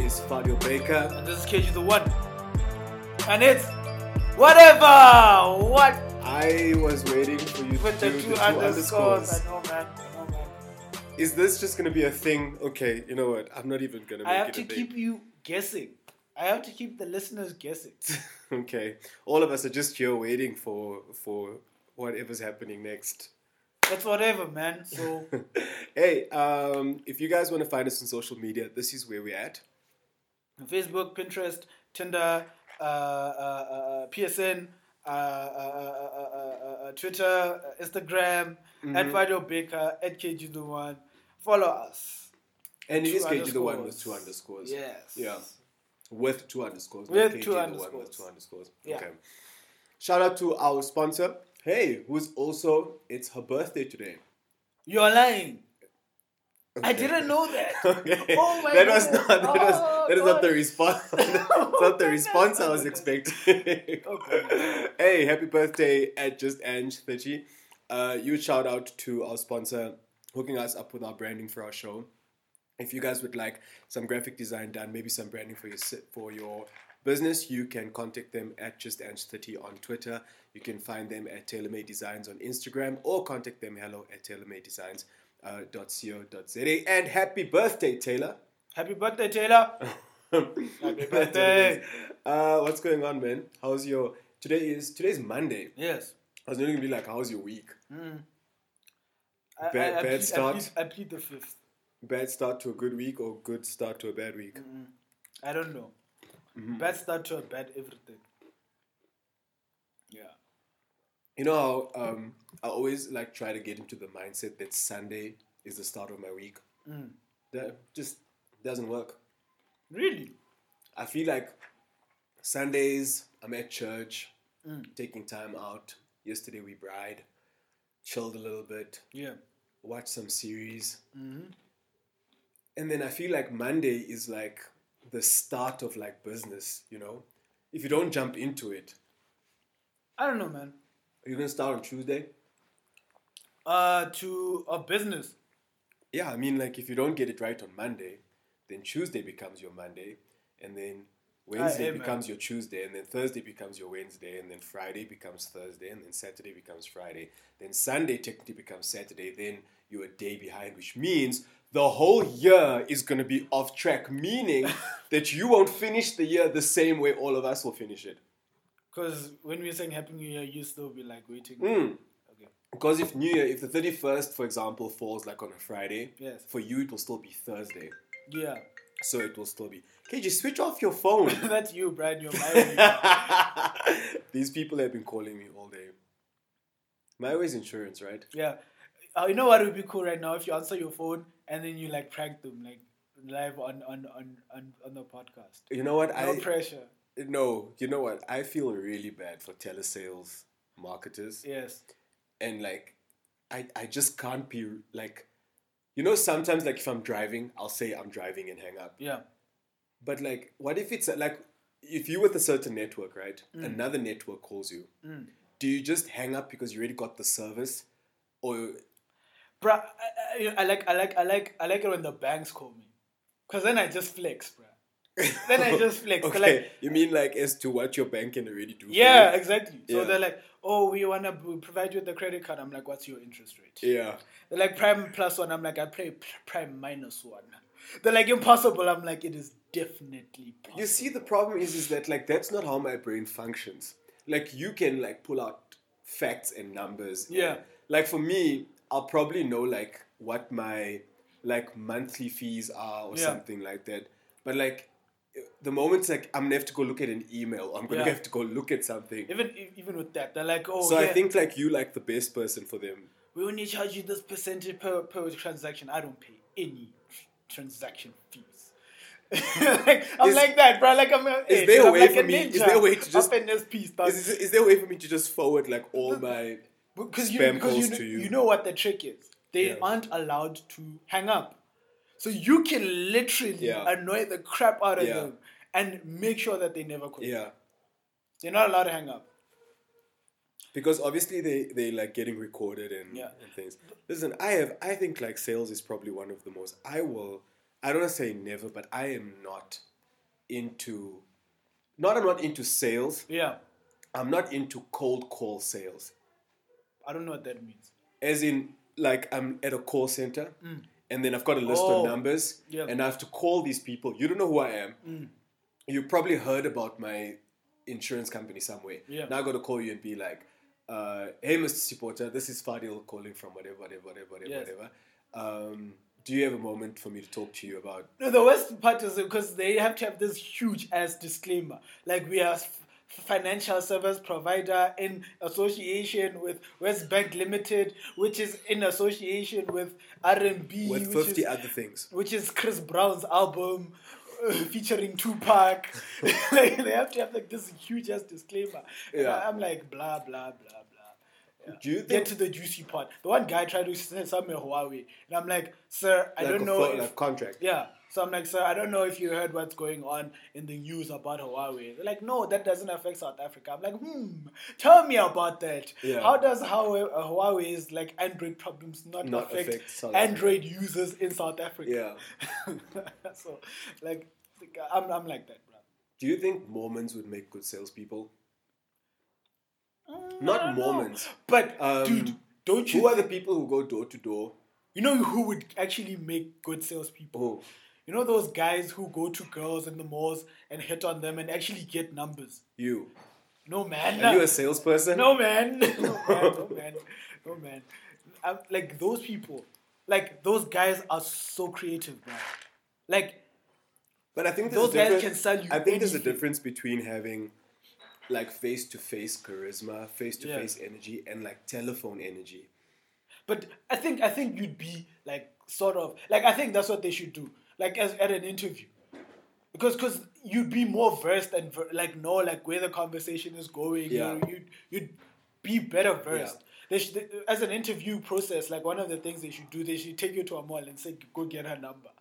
is Fabio Baker. And this is KG the One. And it's whatever! What? I was waiting for you With to the do two the two underscores. underscores. I know, man. Is this just going to be a thing? Okay, you know what? I'm not even going to I make have it to a thing. keep you guessing. I have to keep the listeners guessing. Okay. All of us are just here waiting for whatever's happening next. That's whatever, man. So, Hey, if you guys want to find us on social media, this is where we're at. Facebook, Pinterest, Tinder, PSN, Twitter, Instagram, at Fabio Baker, at KG the One. Follow us. And it Two is KG the One with underscores. two underscores. Yes. Yeah. With two underscores. not With KG two the One underscores. with two underscores. Yeah. Okay. Shout out to our sponsor. Hey, who's also, it's her birthday today. You're lying. I Okay. didn't know that. Okay. Oh my that was goodness. that is not the God. response. That's not the response I was expecting. Okay. Hey, happy birthday at Just Ange 30. Huge shout out to our sponsor hooking us up with our branding for our show. If you guys would like some graphic design done, maybe some branding for your business, you can contact them at Just Ange 30 on Twitter. You can find them at TaylorMade Designs on Instagram or contact them hello@taylormadedesigns.co.za. And happy birthday, Taylor. Happy birthday, Taylor. Happy That's what it birthday. is. What's going on, man? How's your today's Monday. Yes. I was going to be like, how's your week? I Bad start? I plead the fifth. Bad start to a good week or good start to a bad week? I don't know. Bad start to a bad everything. Yeah. You know how I always like try to get into the mindset that Sunday is the start of my week. That just doesn't work. Really? I feel like Sundays I'm at church, taking time out. Yesterday we bride, chilled a little bit, Yeah. watched some series. And then I feel like Monday is like the start of like business, you know? If you don't jump into it, I don't know, man. are you going to start on Tuesday? To a business. Yeah, I mean, like if you don't get it right on Monday, then Tuesday becomes your Monday, and then Wednesday Hey, man. becomes your Tuesday, and then Thursday becomes your Wednesday, and then Friday becomes Thursday, and then Saturday becomes Friday. Then Sunday technically becomes Saturday, then you're a day behind, which means the whole year is going to be off track, meaning that you won't finish the year the same way all of us will finish it. Because when we're saying Happy New Year, you still be like waiting. Okay. Because if the 31st, for example, falls like on a Friday, Yes. for you it will still be Thursday. Yeah. So it will still be. KG, switch off your phone. That's you, Brian. You're my These people have been calling me all day. My way is insurance, right? Yeah. You know what would be cool right now if you answer your phone and then you like prank them like live on the podcast. You know what? No pressure. No, you know what? I feel really bad for telesales marketers. Yes. And like, I just can't be like, you know, sometimes like if I'm driving, I'll say I'm driving and hang up. Yeah. But like, what if it's like, if you're with a certain network, right? Another network calls you. Do you just hang up because you already got the service, or? Bruh, I like it when the banks call me, cause then I just flex, bruh. Then I just flex. Okay, Like, you mean like as to what your bank can already do? yeah, for you? exactly. So Yeah. they're like, oh, we wanna provide you with the credit card. I'm like, what's your interest rate? Yeah. They're like prime +1. I'm like, I play prime -1. They're like impossible. I'm like, it is definitely possible. You see, the problem is that like that's not how my brain functions. Like you can like pull out facts and numbers. Yeah. And, like for me, I'll probably know like what my like monthly fees are or Yeah. something like that. But like the moment like I'm gonna have to go look at an email, or I'm gonna Yeah. have to go look at something. Even with that, they're like, oh, So I yeah, think like you like the best person for them. we only charge you this percentage per transaction. I don't pay any transaction fees. Like, I'm like that, bro. Like Is there a way for me? Is there a way to just? up in this piece, dog. Is there a way for me to just forward like all my Because spam calls to you? you know what the trick is. They Yeah. aren't allowed to hang up. So you can literally Yeah. annoy the crap out of Yeah. them and make sure that they never call. Yeah. They're not allowed to hang up. Because obviously they like getting recorded and, Yeah. and things. Listen, I think like sales is probably one of the most I don't want to say never, but I am not into, I'm not into sales. Yeah. I'm not into cold call sales. I don't know what that means. As in, like, I'm at a call center, and then I've got a list of numbers, Yeah. and I have to call these people. You don't know who I am. You probably heard about my insurance company somewhere. Yeah. Now I got to call you and be like, hey, Mr. Sipota, this is Fadil calling from whatever. Yes. Do you have a moment for me to talk to you about? No, the worst part is because they have to have this huge ass disclaimer. Like, we are financial service provider in association with West Bank Limited, which is in association with R&B. With 50 other things. Which is Chris Brown's album featuring Tupac. Like, they have to have like this huge ass disclaimer. Yeah. I'm like, blah, blah, blah, blah. Yeah. Do you Get think to the juicy part. The one guy tried to sell me a Huawei, and I'm like, sir, I don't know if like contract? yeah. So I'm like, sir, I don't know if you heard what's going on in the news about Huawei. They're like, no, that doesn't affect South Africa. I'm like, tell me about that. Yeah. How does Huawei's like Android problems not affect South Android users in South Africa? Yeah. So like, I'm like that, bro. Do you think Mormons would make good salespeople? I Not don't know. Mormons. But dude, don't you? Who are the people who go door to door? You know who would actually make good salespeople? Oh, You know those guys who go to girls in the malls and hit on them and actually get numbers? you. No, man. Are you a salesperson? No, man. No, man. Like, those people, like, those guys are so creative, bro. Like, But I think those guys can sell you I think there's a anything. difference between having like face-to-face charisma, face-to-face energy, and like telephone energy. but I think you'd be, like, sort of, like, I think that's what they should do, like, as at an interview. Because you'd be more versed and like know like where the conversation is going. Yeah. You'd be better versed. They should, as an interview process, like one of the things they should do, they should take you to a mall and say, go get her number.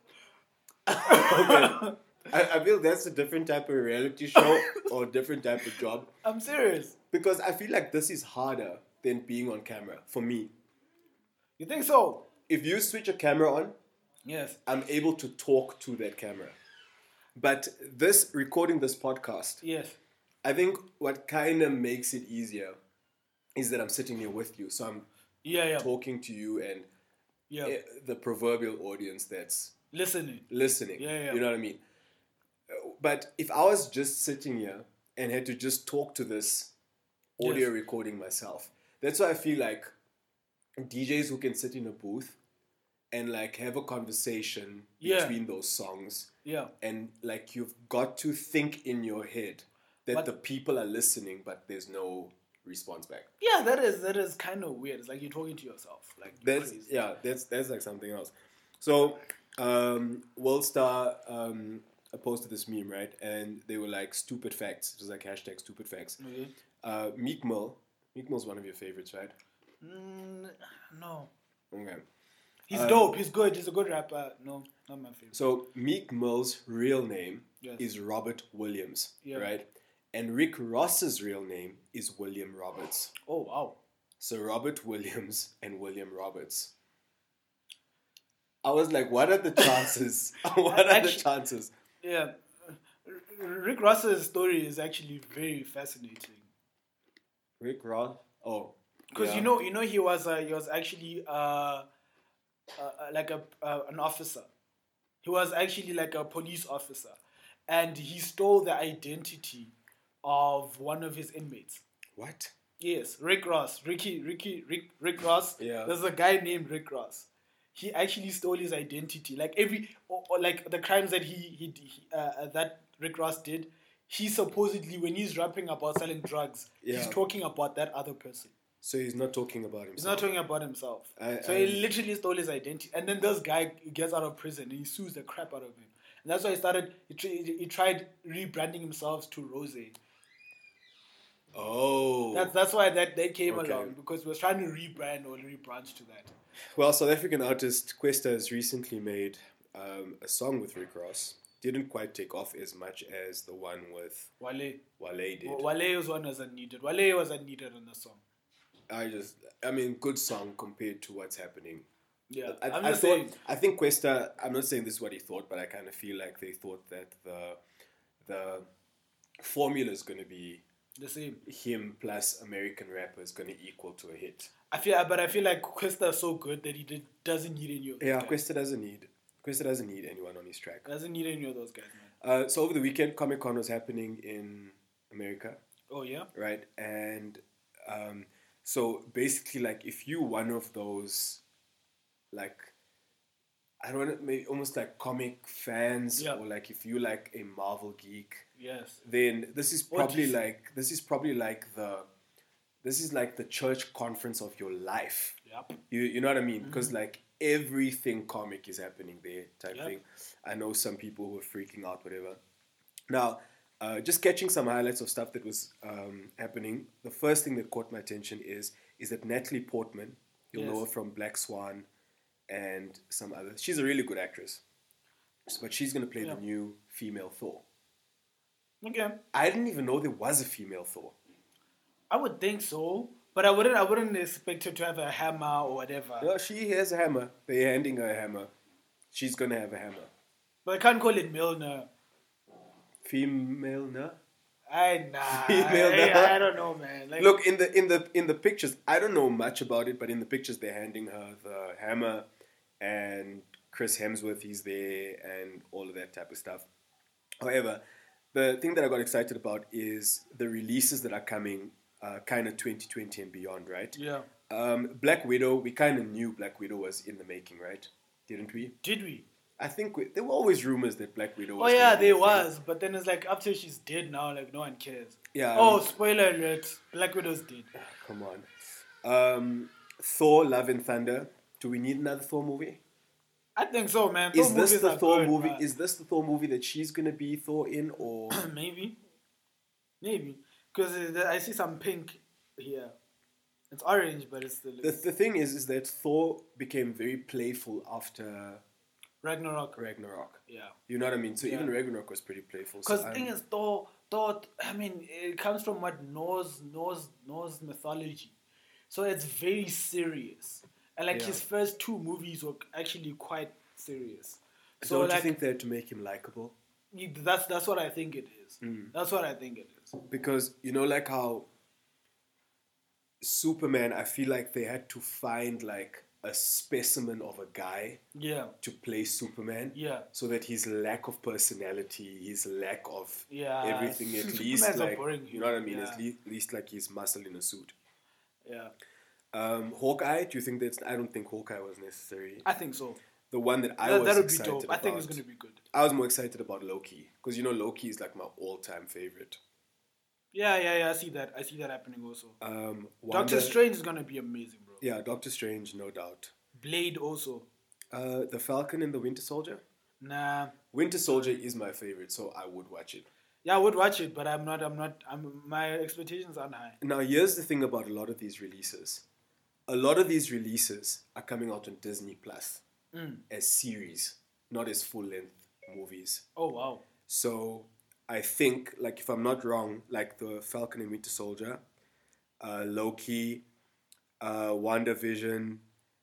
Okay. I feel that's a different type of reality show or different type of job. I'm serious. Because I feel like this is harder than being on camera for me. You think so? If you switch a camera on, Yes. I'm able to talk to that camera. But recording this podcast, Yes. I think what kind of makes it easier is that I'm sitting here with you. So I'm Yeah. talking to you and Yeah. the proverbial audience that's Listening. listening. Yeah. You know what I mean? But if I was just sitting here and had to just talk to this audio Yes. recording myself, that's why I feel like DJs who can sit in a booth and like have a conversation Yeah. between those songs, Yeah. and like you've got to think in your head that But- the people are listening, but there's no response back. Yeah, that is kind of weird. It's like you're talking to yourself. Like, you're That's crazy. that's like something else. So Worldstar posted this meme, right? And they were like stupid facts. It was like hashtag stupid facts. Okay. Meek Mill's one of your favorites, right? No. Okay. He's dope. He's good. He's a good rapper. No, not my favorite. So Meek Mill's real name Yes. is Robert Williams, Yeah. right? And Rick Ross's real name is William Roberts. Oh, wow. So Robert Williams and William Roberts. I was like, what are the chances? What are the Actually- chances? Yeah. Rick Ross's story is actually very fascinating. Rick Ross? Oh. Because yeah. you know he was actually like an officer. He was actually like a police officer, and he stole the identity of one of his inmates. What? Yes, Rick Ross, Rick Ross. Yeah. There's a guy named Rick Ross. He actually stole his identity. Like or like the crimes that he that Rick Ross did. He supposedly, when he's rapping about selling drugs, he's Yeah. talking about that other person. So he's not talking about himself. He's not talking about himself. So I- he literally stole his identity. And then this guy gets out of prison and he sues the crap out of him. And that's why he tried rebranding himself to Rose. Oh. That's why that they came Okay. along, because he was trying to rebrand or rebranch to that. Well, South African artist Questa has recently made a song with Rick Ross. Didn't quite take off as much as the one with Wale. Wale did. Wale's one wasn't needed. Wale wasn't needed on the song. I mean, good song compared to what's happening. Yeah. I think Questa, I'm not saying this is what he thought, but I kind of feel like they thought that the formula is going to be The same. him plus American rapper is going to equal to a hit. I feel like Questa is so good that he doesn't need any of those Yeah, guys. Questa doesn't need anyone on his track. Doesn't need any of those guys, man. So over the weekend, Comic-Con was happening in America, Oh yeah. right? And so basically, like, if you one of those, like, I don't know, maybe almost like comic fans, Yeah. or like if you like a Marvel geek, Yes. then this is Or probably DC. like the church conference of your life. Yep. You know what I mean? Because like everything comic is happening there, type Yep. thing. I know some people who are freaking out, whatever. Now, just catching some highlights of stuff that was happening. The first thing that caught my attention is that Natalie Portman, you'll know her Yes. from Black Swan and some other. She's a really good actress, but she's gonna play Yeah. the new female Thor. Okay. I didn't even know there was a female Thor. I would think so, but I wouldn't expect her to have a hammer or whatever. No, she has a hammer. They're handing her a hammer. She's gonna have a hammer. But I can't call it Milner. Female, no? Nah. Female, I don't know, man. Like, Look, in the pictures, I don't know much about it, but in the pictures they're handing her the hammer, and Chris Hemsworth, he's there, and all of that type of stuff. However, the thing that I got excited about is the releases that are coming, kind of 2020 and beyond, right? yeah. Black Widow, we kind of knew Black Widow was in the making, right? Didn't we? Did we? I think there were always rumors that Black Widow Oh was yeah, gonna be there a thing. was. But then it's like after she's dead now, like no one cares. Yeah. Oh, spoiler alert! Black Widow's dead. Come on. Thor: Love and Thunder. Do we need another Thor movie? I think so, man. Is Thor this movies the are Thor good, movie? man. Is this the Thor movie that she's gonna be Thor in, or Maybe. Because I see some pink here. It's orange, but it's still the thing is that Thor became very playful after Ragnarok. Ragnarok. Yeah. You know what I mean? So Yeah. even Ragnarok was pretty playful. Because So the thing is, Thor. I mean, it comes from what Norse mythology, so it's very serious. And like Yeah. his first two movies were actually quite serious. So don't like you think they had to make him likable? that's what I think it is. Mm. That's what I think it is. Because you know, like how Superman, I feel like they had to find like a specimen of a guy Yeah. to play Superman. Yeah. So that his lack of personality, his lack of Yeah. everything, at Superman's least a like boring you know what I mean. human, At least like his muscle in a suit. Yeah. Hawkeye. Do you think that's? I don't think Hawkeye was necessary. I think so. The one that I was That would be excited dope. about. I think it's gonna be good. I was more excited about Loki because you know Loki is like my all-time favorite. Yeah. I see that happening also. Wanda, Doctor Strange is gonna be amazing, bro. Yeah, Doctor Strange, no doubt. Blade also. The Falcon and the Winter Soldier. Nah. Winter Soldier is my favorite, so I would watch it. Yeah, I would watch it, but my expectations aren't high. Now, here's the thing about a lot of these releases. A lot of these releases are coming out on Disney Plus as series, not as full-length movies. Oh wow. So I think, like, if I'm not wrong, like the Falcon and Winter Soldier, Loki, WandaVision,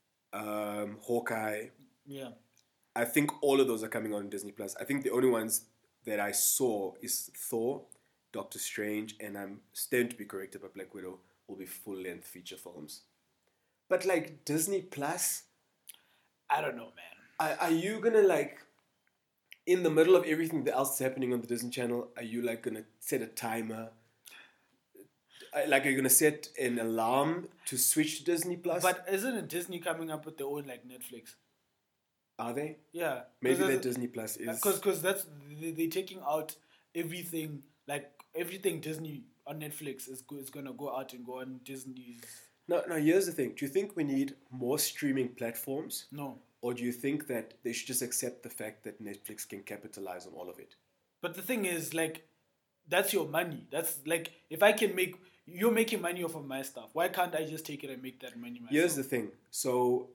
Hawkeye, Yeah. I think all of those are coming out on Disney Plus. I think the only ones that I saw is Thor, Doctor Strange, and I'm stand to be corrected, but Black Widow will be full-length feature films. But like Disney Plus, I don't know, man. are you gonna like, in the middle of everything else that's happening on the Disney Channel, are you like gonna set a timer? Like, are you gonna set an alarm to switch to Disney Plus? But isn't it Disney coming up with their own like Netflix? Are they? Yeah. Maybe that Disney Plus is. Because that's they're taking out everything, like everything Disney on Netflix is gonna go out and go on Disney's. No, here's the thing. Do you think we need more streaming platforms? No. Or do you think that they should just accept the fact that Netflix can capitalize on all of it? But the thing is, like, that's your money. That's like, if I can you're making money off of my stuff. Why can't I just take it and make that money myself? Here's the thing. So,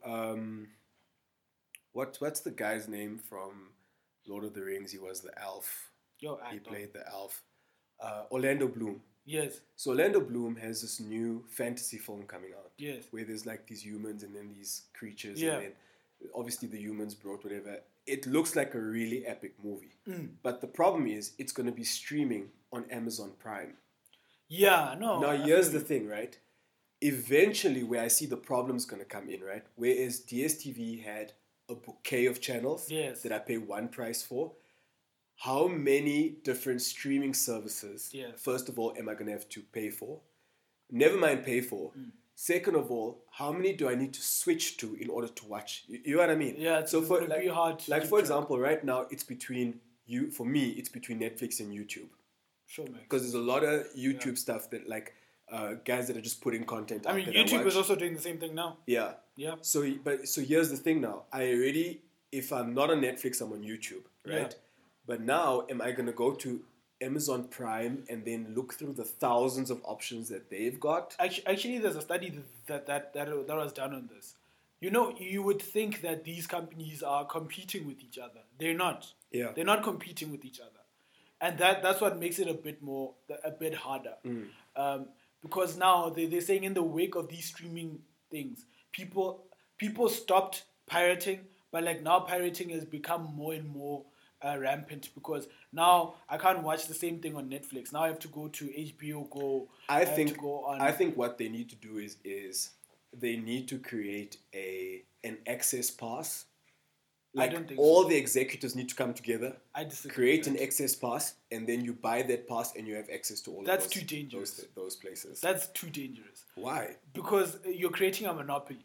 what's the guy's name from Lord of the Rings? He was the elf. He played the elf. Orlando Bloom. Yes. So Orlando Bloom has this new fantasy film coming out. Yes. Where there's like these humans and then these creatures. Yeah. And then obviously the humans brought whatever. it looks like a really epic movie. But the problem is, it's going to be streaming on Amazon Prime. Yeah, no. Now, here's the thing, right? Eventually, where I see the problem's going to come in, right? Whereas DSTV had a bouquet of channels Yes. that I pay one price for, how many different streaming services, Yes. first of all, am I going to have to pay for? Never mind pay for. Second of all, how many do I need to switch to in order to watch? You know what I mean? Yeah, it's gonna be hard to like keep for track. example, right now it's between for me, it's between Netflix and YouTube. Sure, man. Because there's a lot of YouTube stuff that like guys that are just putting content. I mean, that YouTube watch. is also doing the same thing now. Yeah. Yeah. So here's the thing now. If I'm not on Netflix, I'm on YouTube, right? Yeah. But now, am I gonna go to Amazon Prime and then look through the thousands of options that they've got? Actually, there's a study that was done on this. You know, you would think that these companies are competing with each other. They're not. Yeah. They're not competing with each other, and that's what makes it a bit harder. Because now they're saying in the wake of these streaming things, people stopped pirating, but like now pirating has become more and more rampant because now I can't watch the same thing on Netflix. Now I have to go to HBO Go. I have to go on. think what they need to do is they need to create an access pass. I don't think all so. the executives need to come together, I disagree. create an access pass, and then you buy that pass and you have access to all That's of those, too dangerous. those places. That's too dangerous. Why? Because you're creating a monopoly.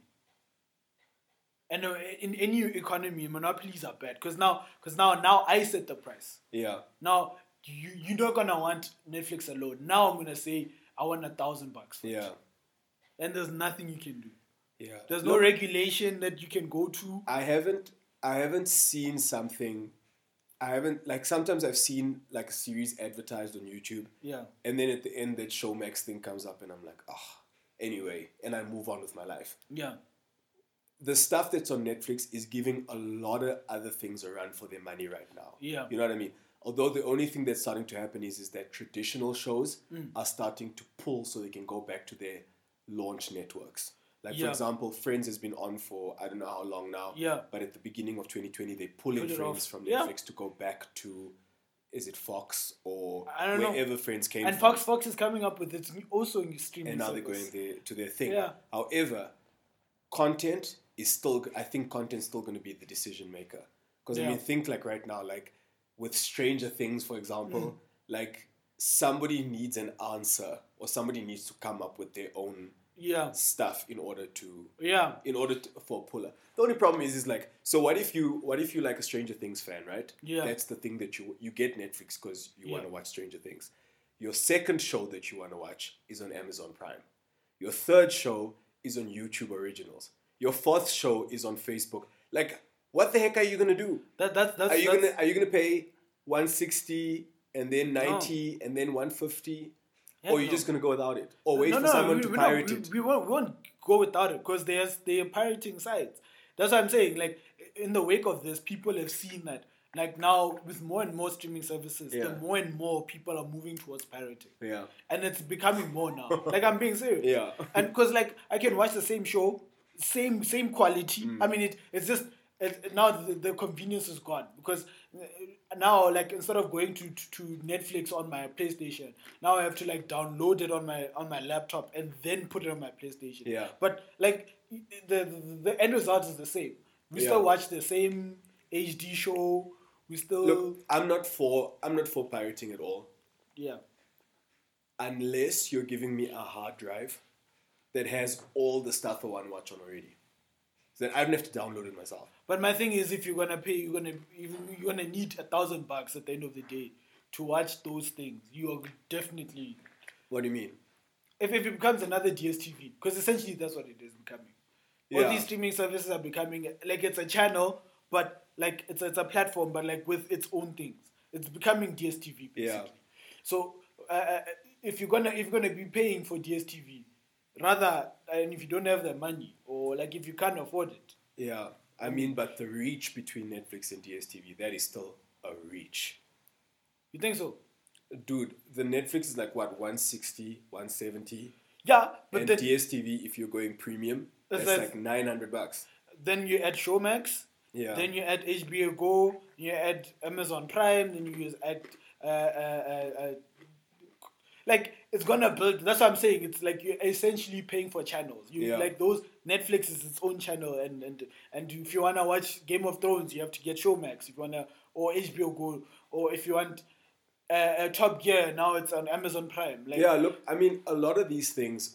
And in any economy, monopolies are bad. Because now I set the price. Yeah. Now you're not gonna want Netflix alone. Now I'm gonna say I want $1,000 for Yeah. it. And there's nothing you can do. Yeah. There's no regulation that you can go to. I haven't seen something. Sometimes I've seen like a series advertised on YouTube. Yeah. And then at the end that Showmax thing comes up and I'm like, anyway, and I move on with my life. Yeah. The stuff that's on Netflix is giving a lot of other things a run for their money right now. Yeah. You know what I mean? Although the only thing that's starting to happen is that traditional shows are starting to pull so they can go back to their launch networks. Like, for example, Friends has been on for I don't know how long now. Yeah. But at the beginning of 2020, they're pulling Put it Friends off. from Yeah. Netflix to go back to, is it Fox or I don't know. wherever Friends came And from. Fox is coming up with its also streaming And now service. they're going to their thing. Yeah. However, content is still, I think content's still going to be the decision maker. Because I mean, think like right now, like with Stranger Things, for example, like somebody needs an answer or somebody needs to come up with their own stuff in order for a puller. The only problem is like, so what if you like a Stranger Things fan, right? Yeah. That's the thing that you get Netflix because you want to watch Stranger Things. Your second show that you want to watch is on Amazon Prime. Your third show is on YouTube Originals. Your fourth show is on Facebook. Like, what the heck are you gonna do? Are you gonna pay $160 and then $90 and then $150? Or are you just going to go without it? Or wait for someone to pirate it? We won't go without it because they're pirating sites. That's what I'm saying. Like, in the wake of this, people have seen that. Like, now, with more and more streaming services, the more and more people are moving towards pirating. Yeah. And it's becoming more now. Like, I'm being serious. Yeah. And because, like, I can watch the same show, same quality. I mean, it's just... now the convenience is gone because now, like, instead of going to Netflix on my PlayStation, now I have to like download it on my laptop and then put it on my PlayStation. Yeah. But like the end result is the same. We still watch the same HD show. We still look. I'm not for pirating at all. Yeah. Unless you're giving me a hard drive that has all the stuff I want to watch on already. Then I don't have to download it myself. But my thing is, if you're gonna pay, you're gonna need $1,000 at the end of the day to watch those things. You are definitely. What do you mean? If it becomes another DSTV, because essentially that's what it is becoming. Yeah. All these streaming services are becoming like it's a channel, but like it's a platform, but like with its own things. It's becoming DSTV basically. Yeah. So if you're gonna be paying for DSTV. Rather, and if you don't have the money, or like if you can't afford it. Yeah, I mean, but the reach between Netflix and DSTV, that is still a reach. You think so? Dude, the Netflix is like what, 160, 170? Yeah, but and DSTV, if you're going premium, that's like $900. Then you add Showmax, Yeah. Then you add HBO Go, you add Amazon Prime, then you add like it's gonna build. That's what I'm saying. It's like you're essentially paying for channels. You Yeah. like those. Netflix is its own channel, and if you wanna watch Game of Thrones, you have to get Showmax. If you wanna, or HBO Go, or if you want Top Gear, now it's on Amazon Prime. Like, Yeah, look, I mean, a lot of these things,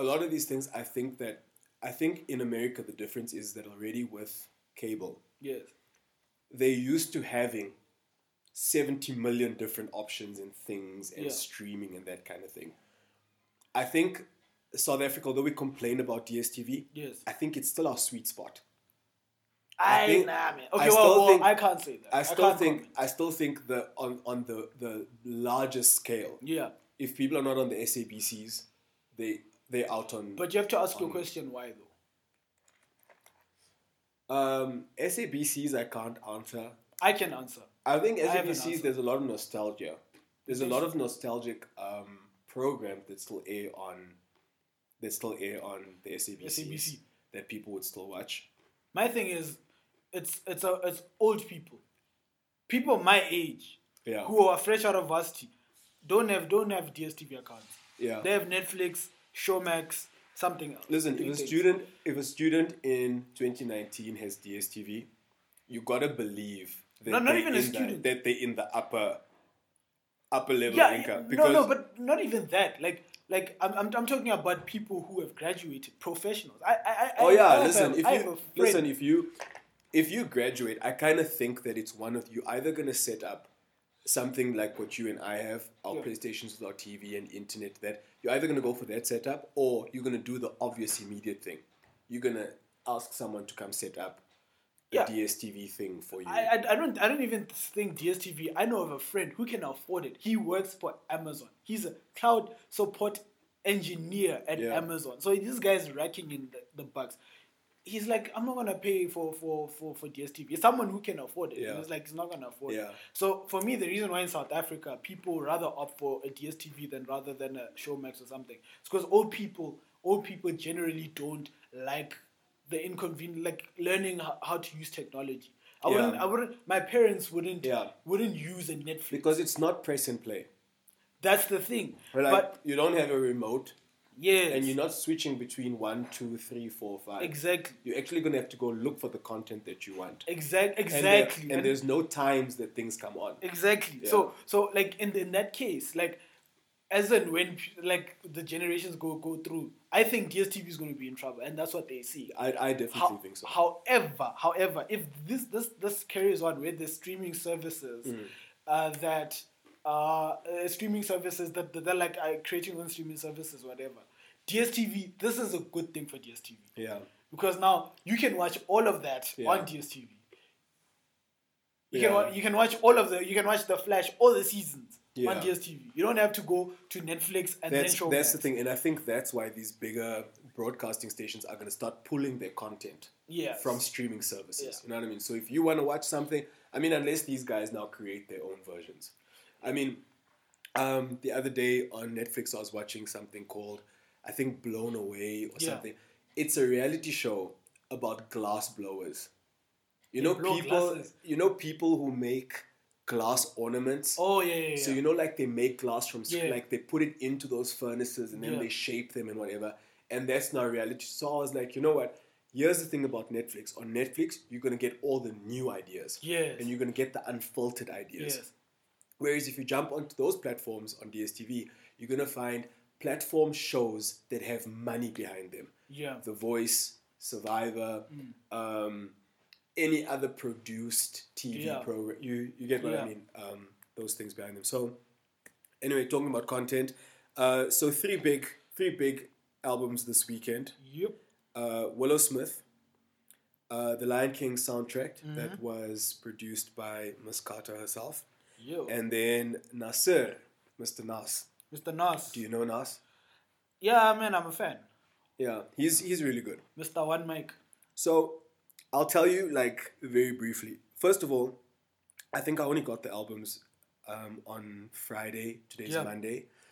I think in America the difference is that already with cable, yes, they're used to having 70 million different options and things and Yeah. streaming and that kind of thing. I think South Africa, although we complain about DSTV, yes. I think it's still our sweet spot. I think- nah, man. I Okay, still think- I can't say that. I can't comment. still think that on the largest scale, Yeah, if people are not on the SABCs, they're out on. but you have to ask your question why though. SABCs I can't answer. I can answer. I think have an SABCs answer. there's a lot of nostalgia. There's a lot of nostalgic programs that still air on the SABCs SABC. that people would still watch. My thing is, it's old people, people my age, Yeah. who are fresh out of varsity, don't have DSTV accounts. Yeah. They have Netflix, Showmax, something else. Listen, Three if things. a student in 2019 has DSTV, you gotta believe that Not they're even a in student. that they're in the upper level Yeah, income. no, but not even that. Like I'm talking about people who have graduated, professionals. Oh yeah, I have listen. a- I have a friend- If you graduate, I kind of think that it's one of you either gonna set up something like what you and I have, our Yeah. PlayStations with our TV and internet. That you're either gonna go for that setup, or you're gonna do the obvious immediate thing. You're gonna ask someone to come set up a Yeah. DSTV thing for you. I don't even think DSTV. I know of a friend who can afford it. He works for Amazon. He's a cloud support engineer at Yeah. Amazon. So this guy's racking in the bucks. He's like, I'm not gonna pay for DSTV. It's someone who can afford it. Yeah. And it's like he's not gonna afford Yeah. it. So for me, the reason why in South Africa people rather opt for a DSTV rather than a Showmax or something, it's because old people generally don't like the inconvenience, like learning how to use technology. I wouldn't. My parents wouldn't Yeah. use a Netflix. Because it's not press and play. That's the thing. Like, But you don't have a remote, yes, and you're not switching between 1, 2, 3, 4, 5. exactly, You're actually gonna have to go look for the content that you want. exactly, And there's no times that things come on. exactly. Yeah. So like in that case, like as and when like the generations go through, I think DSTV is going to be in trouble, and that's what they see. I definitely think so. However, if this carries on with the streaming services that streaming services that they're like creating own streaming services, whatever. DSTV, this is a good thing for DSTV Yeah. because now you can watch all of that Yeah. on DSTV. You Yeah. can watch you can watch The Flash, all the seasons Yeah. on DSTV. You don't have to go to Netflix and then show That's the thing, and I think that's why these bigger broadcasting stations are going to start pulling their content Yes. from streaming services. Yeah. You know what I mean? So if you want to watch something, I mean, unless these guys now create their own versions. I mean, the other day on Netflix, I was watching something called, I think, Blown Away or Yeah. something. It's a reality show about glass blowers. You They know blow people. glasses. You know people who make glass ornaments. Oh yeah. So you know, like they make glass from Yeah. like they put it into those furnaces and then Yeah. they shape them and whatever. And that's now reality. So I was like, you know what? Here's the thing about Netflix. On Netflix, you're gonna get all the new ideas. Yes. And you're gonna get the unfiltered ideas. Yes. Whereas if you jump onto those platforms on DSTV, you're gonna find platform shows that have money behind them. Yeah. The Voice, Survivor, any other produced TV Yeah. program. You get what I Yeah. mean? Those things behind them. So anyway, talking about content. So three big albums this weekend. Yep. Willow Smith, the Lion King soundtrack Mm-hmm. that was produced by Miss Carter herself, Yo. and then Nasir, Mr. Nas. Mr. Nas. Do you know Nas? Yeah, man, I'm a fan. Yeah, he's really good. Mr. One Mic. So I'll tell you like very briefly. First of all, I think I only got the albums on Friday. Today's Yeah. Monday.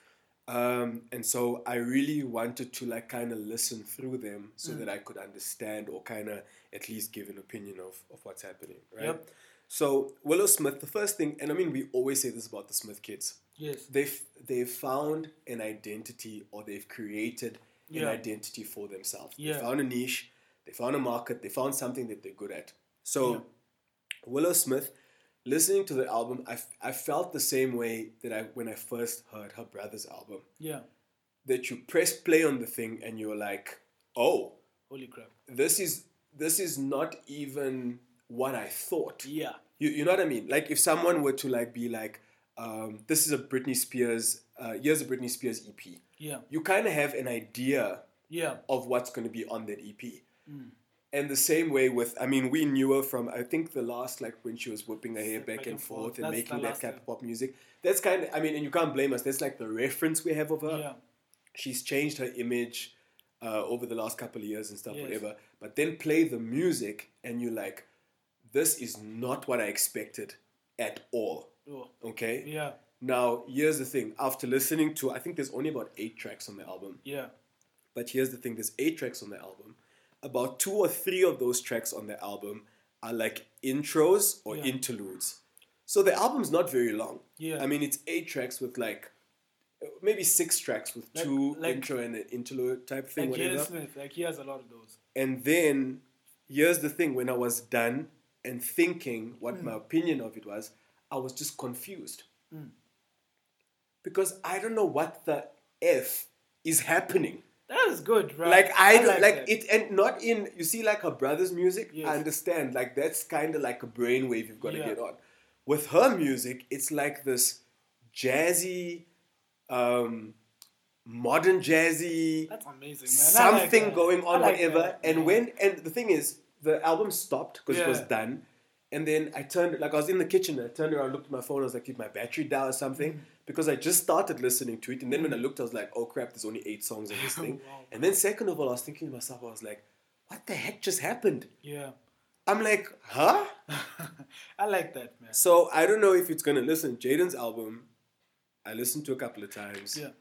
And so I really wanted to like kind of listen through them so that I could understand or kind of at least give an opinion of what's happening, right? Yep. So Willow Smith, the first thing, and I mean we always say this about the Smith kids. Yes. They've found an identity, or they've created an Yeah. identity for themselves. Yeah. They found a niche, they found a market, they found something that they're good at. So Yeah. Willow Smith, listening to the album, I felt the same way that when I first heard her brother's album. Yeah. That you press play on the thing and you're like, oh, Holy crap. this is not even what I thought. Yeah. You know what I mean? Like if someone were to like be like, this is a Britney Spears, here's a Britney Spears EP. Yeah. You kind of have an idea Yeah. of what's going to be on that EP. And the same way with, I mean, we knew her from, I think the last, like when she was whipping her hair back and forth and That's making the that last type thing. of pop music. That's kind of, I mean, and you can't blame us. That's like the reference we have of her. Yeah. She's changed her image over the last couple of years and stuff, Yes. whatever. But then play the music and you're like, this is not what I expected at all. Oh. Okay? Yeah. Now, here's the thing. After listening to, I think there's only about 8 tracks on the album. Yeah. But here's the thing. There's 8 tracks on the album. About 2 or 3 of those tracks on the album are like intros or Yeah. interludes. So the album's not very long. Yeah. I mean, it's 8 tracks with like maybe 6 tracks with Like- 2 like- intro and an interlude type thing, Like whatever. Jaden Smith, like he has a lot of those. And then here's the thing: when I was done and thinking what my opinion of it was, I was just confused because I don't know what the f is happening. That is good, right? Like I don't like that. it, and not in you see like her brother's music. Yes. I understand, like that's kind of like a brainwave you've got to Yeah. get on. With her music, it's like this jazzy, modern jazzy, That's amazing, man. I like something that. going I on, like whatever. that, And man. and the thing is, the album stopped because it was Yeah. done. And then I turned, like I was in the kitchen, I turned around, looked at my phone, I was like, is my battery down or something? Mm. Because I just started listening to it. And then when I looked, I was like, oh crap, there's only 8 songs in this thing. Wow. And then second of all, I was thinking to myself, I was like, what the heck just happened? Yeah. I'm like, huh? I like that, man. So I don't know if it's going to listen. Jaden's album, I listened to a couple of times. Yeah.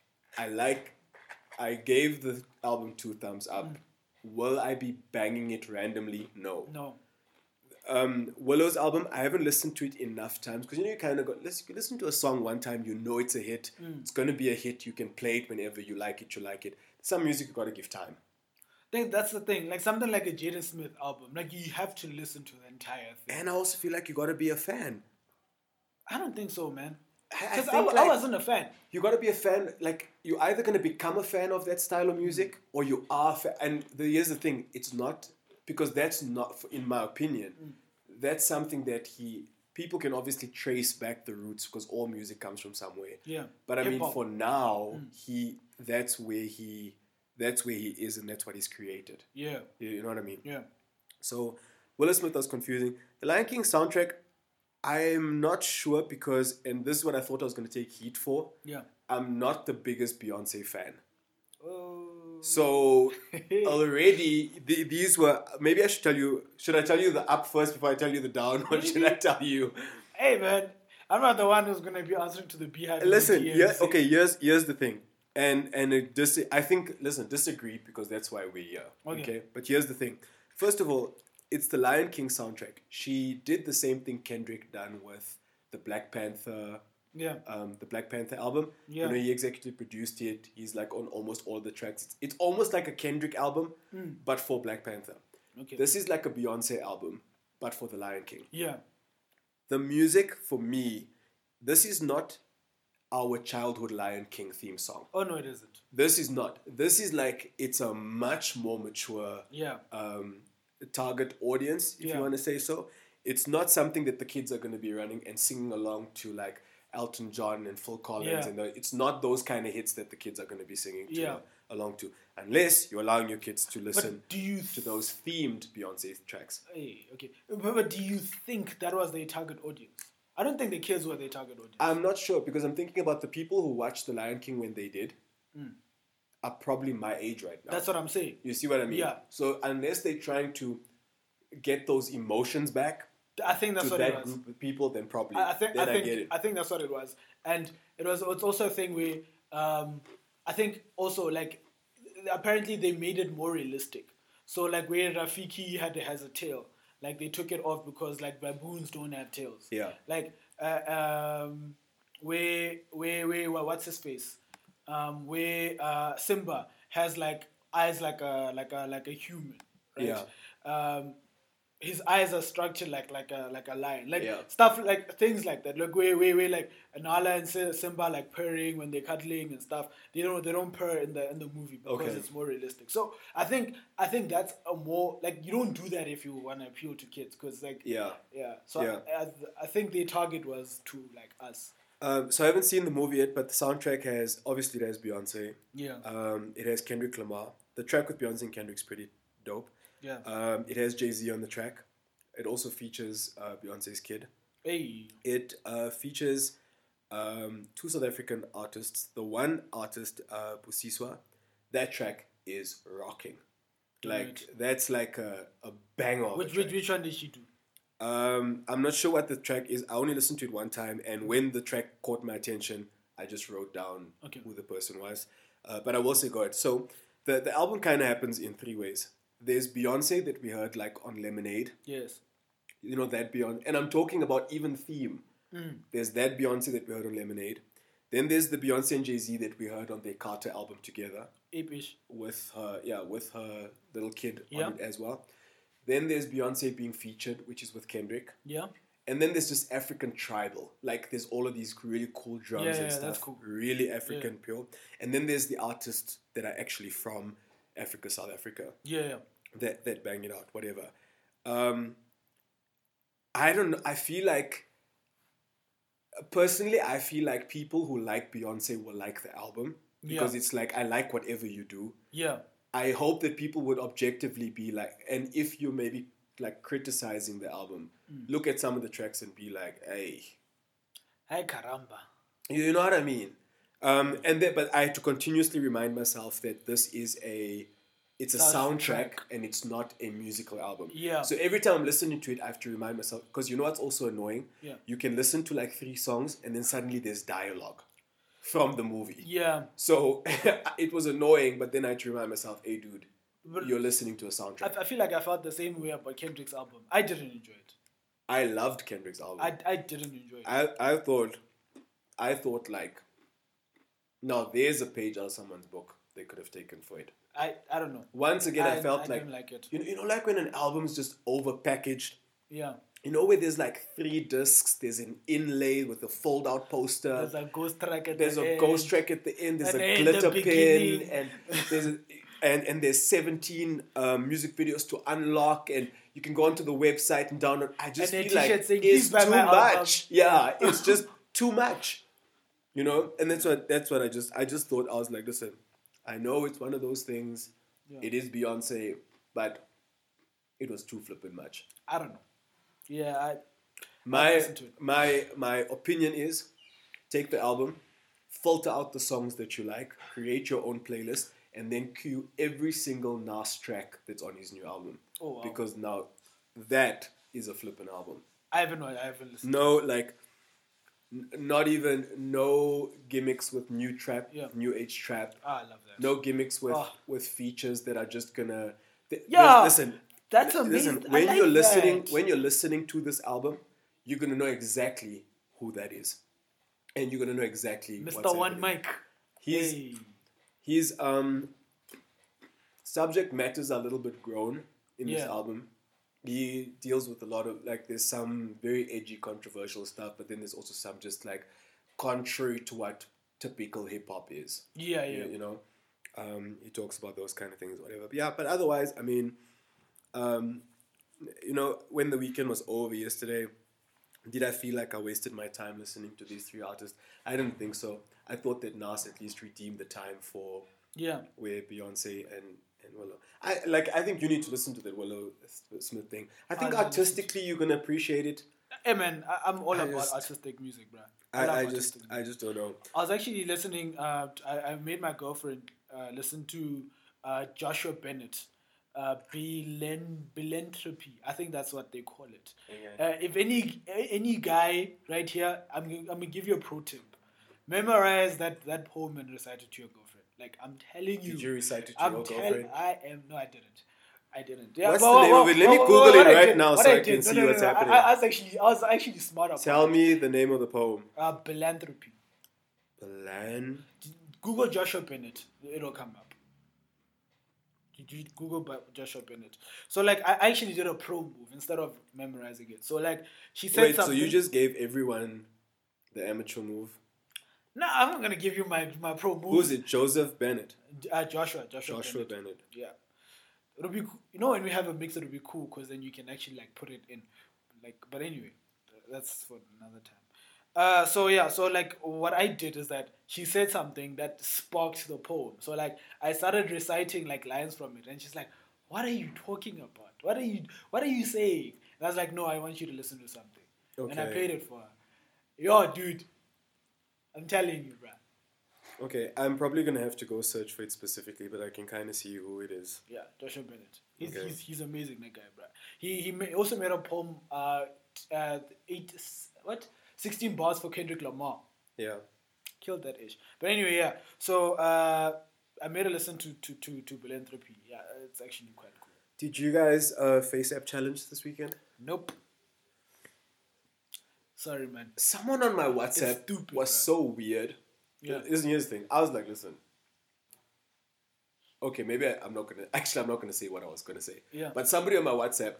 I gave the album 2 thumbs up. Will I be banging it randomly? No. No. Willow's album, I haven't listened to it enough times because you kind of got, you listen to a song one time, you know it's a hit. It's going to be a hit. You can play it whenever you like it. Some music you got to give time. I think that's the thing. Like something like a Jaden Smith album, like you have to listen to the entire thing. And I also feel like you got to be a fan. I don't think so, man. I Because think I like, wasn't a fan. you got to be a fan. Like you're either going to become a fan of that style of music or you are. And here's the thing: it's not because that's not, in my opinion, that's something that people can obviously trace back the roots because all music comes from somewhere. Yeah. But I mean, Hip-hop. for now, that's where he is, and that's what he's created. Yeah. You know what I mean? Yeah. So Will Smith was confusing. The Lion King soundtrack, I'm not sure because, and this is what I thought I was going to take heat for. Yeah. I'm not the biggest Beyonce fan. Oh. So already these were, maybe I should tell you, should I tell you the up first before I tell you the down, or should I tell you? Hey, man. I'm not the one who's going to be answering to the Beehive. Listen, and the yeah, GNC. okay, here's the thing. I think, listen, disagree because that's why we're here. Okay. But here's the thing. First of all, it's the Lion King soundtrack. She did the same thing Kendrick done with the Black Panther Yeah. the Black Panther album. Yeah. You know, he executive produced it. He's like on almost all the tracks. It's almost like a Kendrick album, but for Black Panther. Okay. This is like a Beyonce album, but for the Lion King. Yeah. The music, for me, this is not our childhood Lion King theme song. Oh, no, it isn't. This is not. This is like, it's a much more mature Yeah. target audience, if Yeah. you want to say so. It's not something that the kids are going to be running and singing along to, like Elton John and Phil Collins. Yeah. And it's not those kind of hits that the kids are going to be singing Yeah. along to, unless you're allowing your kids to listen But do you... to those themed Beyonce tracks. Hey, okay. But do you think that was their target audience? I don't think the kids were their target audience. I'm not sure because I'm thinking about the people who watched The Lion King when they did are probably my age right now. That's what I'm saying. You see what I mean? Yeah. So unless they're trying to get those emotions back I think that's to what it that was. group of people, then probably I think then I get it. I think that's what it was, and it's also a thing where I think also like apparently they made it more realistic. So like where Rafiki has a tail, like they took it off because like baboons don't have tails. Yeah. Like where what's his face? Where Simba has like eyes like a human, right? His eyes are structured like a lion, like Yeah. stuff like things like that. Like where like Nala and Simba like purring when they're cuddling and stuff. They don't purr in the movie because Okay. it's more realistic. So I think that's a more like you don't do that if you want to appeal to kids because like Yeah. So Yeah. I think the target was to like us. So I haven't seen the movie yet, but the soundtrack has Beyonce. Yeah. It has Kendrick Lamar. The track with Beyonce and Kendrick's pretty dope. Yeah. It has Jay-Z on the track. It also features Beyonce's kid. Hey. It features two South African artists. The one artist, Busiswa, that track is rocking. Like that's like a banger. of a track. Which one did she do? I'm not sure what the track is. I only listened to it one time, and when the track caught my attention, I just wrote down who the person was. But I will say go ahead. So the album kind of happens in three ways. There's Beyonce that we heard like on Lemonade. Yes. You know that Beyonce, and I'm talking about even theme. There's that Beyonce that we heard on Lemonade. Then there's the Beyonce and Jay-Z that we heard on their Carter album together. Apish. With her little kid on it as well. Then there's Beyonce being featured, which is with Kendrick. Yeah. And then there's just African tribal. Like there's all of these really cool drums and stuff. That's cool. Really African pure. And then there's the artists that are actually from Africa, South Africa. Yeah. That bang it out, whatever. I don't know. I feel like personally, I feel like people who like Beyonce will like the album because it's like I like whatever you do. Yeah. I hope that people would objectively be like, and if you're maybe like criticizing the album, look at some of the tracks and be like, hey, caramba. You know what I mean? But I had to continuously remind myself that this is it's a soundtrack and it's not a musical album. Yeah. So every time I'm listening to it, I have to remind myself, because you know what's also annoying? Yeah. You can listen to like 3 songs and then suddenly there's dialogue from the movie. Yeah. So it was annoying, but then I had to remind myself, hey dude, you're listeing to a soundtrack. I feel like I felt the same way about Kendrick's album. I didn't enjoy it. I loved Kendrick's album. I didn't enjoy it. I thought like, no, there's a page out of someone's book they could have taken for it. I don't know. Once again, I felt didn't like it. You know, like when an album's just overpackaged. Yeah. You know where there's like 3 discs, there's an inlay with a fold-out poster. There's a ghost track at there's the a end. ghost track at the end. There's And a in the glitter pin, beginning. and there's 17 music videos to unlock, and you can go onto the website and download. I just And a feel like t-shirt saying, it's "Please buy too my album." much. Yeah, it's just too much. You know, and that's what I just thought. I was like, listen, I know it's one of those things. Yeah. It is Beyonce, but it was too flippin' much. I don't know. Yeah, My opinion is, take the album, filter out the songs that you like, create your own playlist, and then cue every single Nas track that's on his new album. Oh, wow. Because now that is a flippin' album. I haven't listened. No, like, not even no gimmicks with new trap, new age trap. I love that. No gimmicks with features that are just gonna. Listen, that's amazing. Listen, when you're listening, that. when you're listening to this album, you're gonna know exactly who that is, and you're gonna know exactly Mr. what's One happening. Mic. His subject matters are a little bit grown in this album. He deals with a lot of, like, there's some very edgy, controversial stuff, but then there's also some just, like, contrary to what typical hip-hop is. Yeah. You know? He talks about those kind of things, whatever. But otherwise, I mean, you know, when the weekend was over yesterday, did I feel like I wasted my time listening to these 3 artists? I didn't think so. I thought that Nas at least redeemed the time for where Beyonce and Willow. I think you need to listen to that Willow Smith thing. I think artistically you're gonna appreciate it. Hey man, I'm all about artistic music, bro. I just don't know. I was actually listening. I made my girlfriend listen to Joshua Bennett, Philanthropy. I think that's what they call it. Yeah. If any guy right here, I'm gonna give you a pro tip. memorize that poem and recite it to your girlfriend. Like, I'm telling you. Did you recite it to your girlfriend? No, I didn't. Yeah, what's the name of it? Let me Google it right now so I can see what's happening. I was actually smart about it. Tell me the name of the poem. Philanthropy. Google Joshua Bennett. It'll come up. You Google Joshua Bennett. So, like, I actually did a pro move instead of memorizing it. So, like, she said something. So you just gave everyone the amateur move? No, I'm not going to give you my pro move. Who's it? Joseph Bennett? Joshua Bennett. Yeah. It'll be cool. You know, when we have a mix, it'll be cool because then you can actually, like, put it in. Like, but anyway, that's for another time. So like what I did is that she said something that sparked the poem. So like I started reciting like lines from it, and she's like, "What are you talking about? What are you saying?" And I was like, "No, I want you to listen to something." Okay. And I played it for her. Yo, dude, I'm telling you, bruh. Okay, I'm probably gonna have to go search for it specifically, but I can kind of see who it is. Yeah, Joshua Bennett. He's amazing, that guy, bruh. He also made a poem. 16 bars for Kendrick Lamar. Yeah. Killed that ish. But anyway, yeah. So I made a listen to Philanthropy. Yeah, it's actually quite cool. Did you guys face app challenge this weekend? Nope. Sorry, man. Someone on my WhatsApp was so weird. Yeah. Here's the thing. I was like, listen. Okay, maybe I'm not gonna say what I was gonna say. Yeah. But somebody on my WhatsApp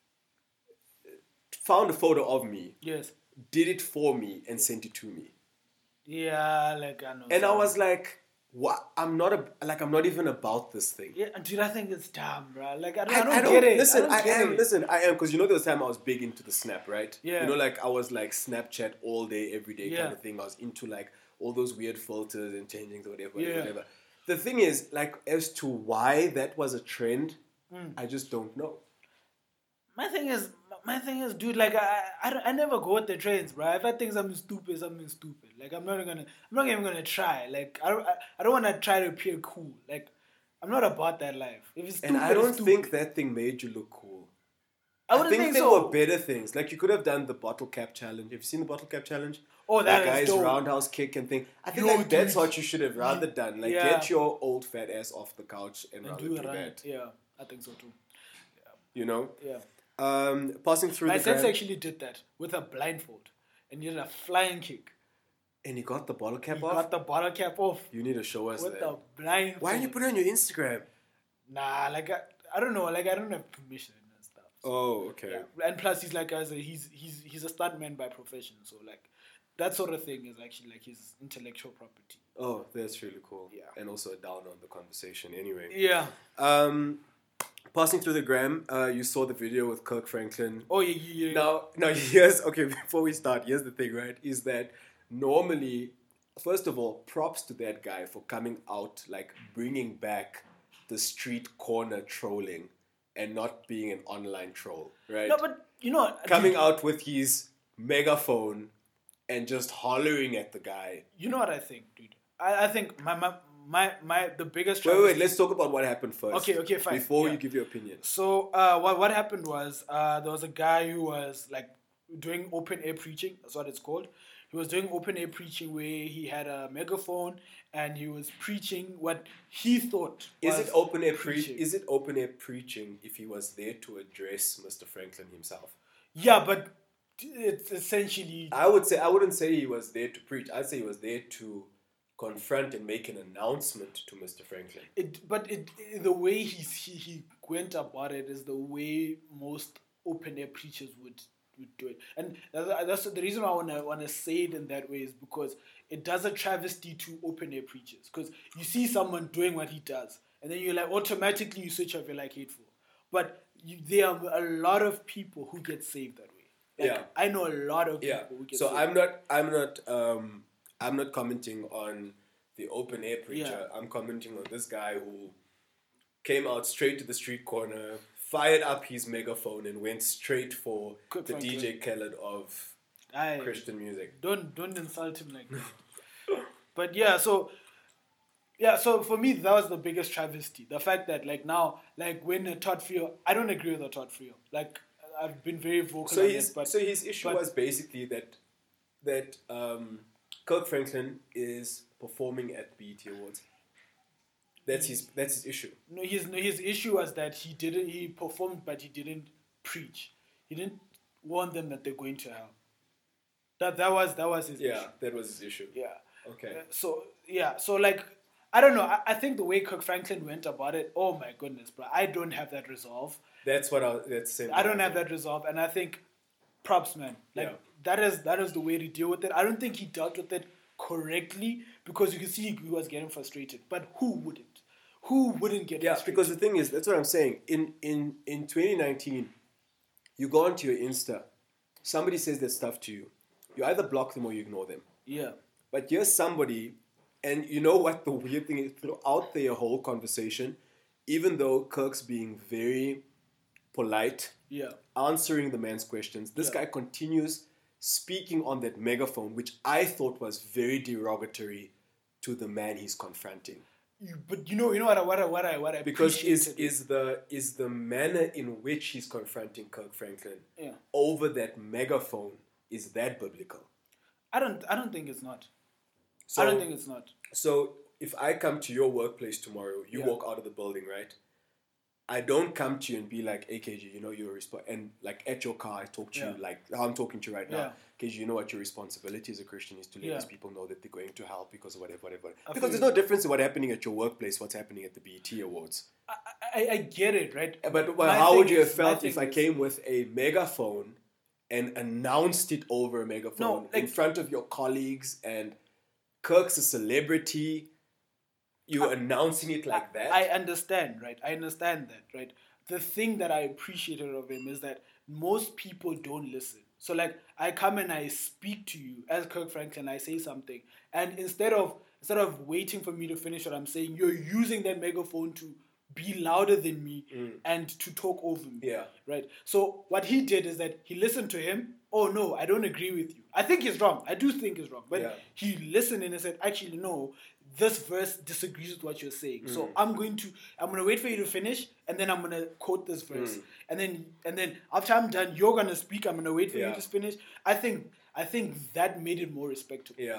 found a photo of me. Yes. Did it for me and sent it to me. Yeah, like I know. And I was like, what? I'm not even about this thing. Yeah, dude, I think it's dumb, bro. Like I don't get it. Listen, I am because you know there was time I was big into the Snap, right? Yeah. You know, like I was like Snapchat all day, every day kind of thing. I was into like all those weird filters and changing to whatever. The thing is, like, as to why that was a trend, I just don't know. My thing is, dude, like I never go with the trends, bro. If I think something stupid. Like I'm not even gonna try. Like I don't want to try to appear cool. Like I'm not about that life. If it's stupid, and I don't think that thing made you look cool. I think there were better things. Like you could have done the bottle cap challenge. Have you seen the bottle cap challenge? Oh, that guy's dope. Roundhouse kick and thing. I think that's what you should have rather done. Like get your old fat ass off the couch and rather do that. Yeah, I think so too. Yeah. You know? Yeah. Passing through my the sense actually did that with a blindfold, and he did a flying kick. And he got the bottle cap off? He got the bottle cap off. You need to show us with that. The blindfold. Why didn't you put it on your Instagram? Nah, like I don't know. Like I don't have permission and stuff. So, oh, okay. Yeah. And plus, he's like he's a stuntman by profession, so like that sort of thing is actually like his intellectual property. Oh, that's really cool. Yeah. And also a down on the conversation anyway. Yeah. Passing through the gram, you saw the video with Kirk Franklin. Oh, yeah. Now, before we start, here's the thing, right? Is that normally, first of all, props to that guy for coming out, like bringing back the street corner trolling and not being an online troll, right? No, but you know, coming out with his megaphone and just hollering at the guy. You know what I think, dude? I think the biggest... Wait, let's talk about what happened first. Okay, fine. Before you give your opinion. So, what happened was, there was a guy who was, like, doing open-air preaching. That's what it's called. He was doing open-air preaching where he had a megaphone and he was preaching what he thought was Is it open-air preaching? Is it open-air preaching if he was there to address Mr. Franklin himself? Yeah, but it's essentially... I wouldn't say he was there to preach. I'd say he was there to confront and make an announcement to Mr. Franklin. The way he went about it is the way most open-air preachers would do it. And that's the reason why I want to say it in that way is because it does a travesty to open-air preachers. Because you see someone doing what he does, and then you're like, automatically you switch off, you're like hateful. But there are a lot of people who get saved that way. Like, I know a lot of people who get saved. So I'm not commenting on the open-air preacher. I'm commenting on this guy who came out straight to the street corner, fired up his megaphone, and went straight for the DJ Khaled of Christian music. Don't insult him like that. But so for me that was the biggest travesty. The fact that like now, like when Todd Frio, I don't agree with Todd Frio. Like I've been very vocal on it. So his issue was basically that Kirk Franklin is performing at BET Awards. That's his issue. No, his issue was that he performed, but he didn't preach. He didn't warn them that they're going to hell. That was his issue. Yeah, that was his issue. Yeah. Okay. So like, I don't know. I think the way Kirk Franklin went about it, oh my goodness, bro, I don't have that resolve. That's saying. I don't have that resolve, and I think, props, man. Like that is the way to deal with it. I don't think he dealt with it correctly because you can see he was getting frustrated. But who wouldn't? Who wouldn't get frustrated? Because the thing is, that's what I'm saying. In 2019, you go onto your Insta, somebody says that stuff to you, you either block them or you ignore them. Yeah. But here's somebody, and you know what the weird thing is, throughout their whole conversation, even though Kirk's being very polite, answering the man's questions, this guy continues speaking on that megaphone, which I thought was very derogatory to the man he's confronting. But you know what I because is the manner in which he's confronting Kirk Franklin over that megaphone, is that biblical? I don't think it's not. I don't think it's not. So if I come to your workplace tomorrow, you walk out of the building, right? I don't come to you and be like, hey, KG, you know your and like at your car, I talk to you like how I'm talking to you right now. KG, you know what your responsibility as a Christian is to let these people know that they're going to hell because of whatever. Because there's no difference in what's happening at your workplace, what's happening at the BET Awards. I get it, right? But how would you have felt if I came with a megaphone and announced it over a megaphone in front of your colleagues, and Kirk's a celebrity, you're announcing it like that? I understand, right? Right? The thing that I appreciated of him is that most people don't listen. So like, I come and I speak to you as Kirk Franklin, I say something, and instead of waiting for me to finish what I'm saying, you're using that megaphone to be louder than me and to talk over me. Yeah. Right? So what he did is that he listened to him. Oh, no, I don't agree with you. I think he's wrong. I do think he's wrong. But he listened and he said, actually, no, this verse disagrees with what you're saying. So I'm going to wait for you to finish, and then I'm going to quote this verse. And then after I'm done, you're going to speak. I'm going to wait for you to finish. I think that made it more respectable. Yeah.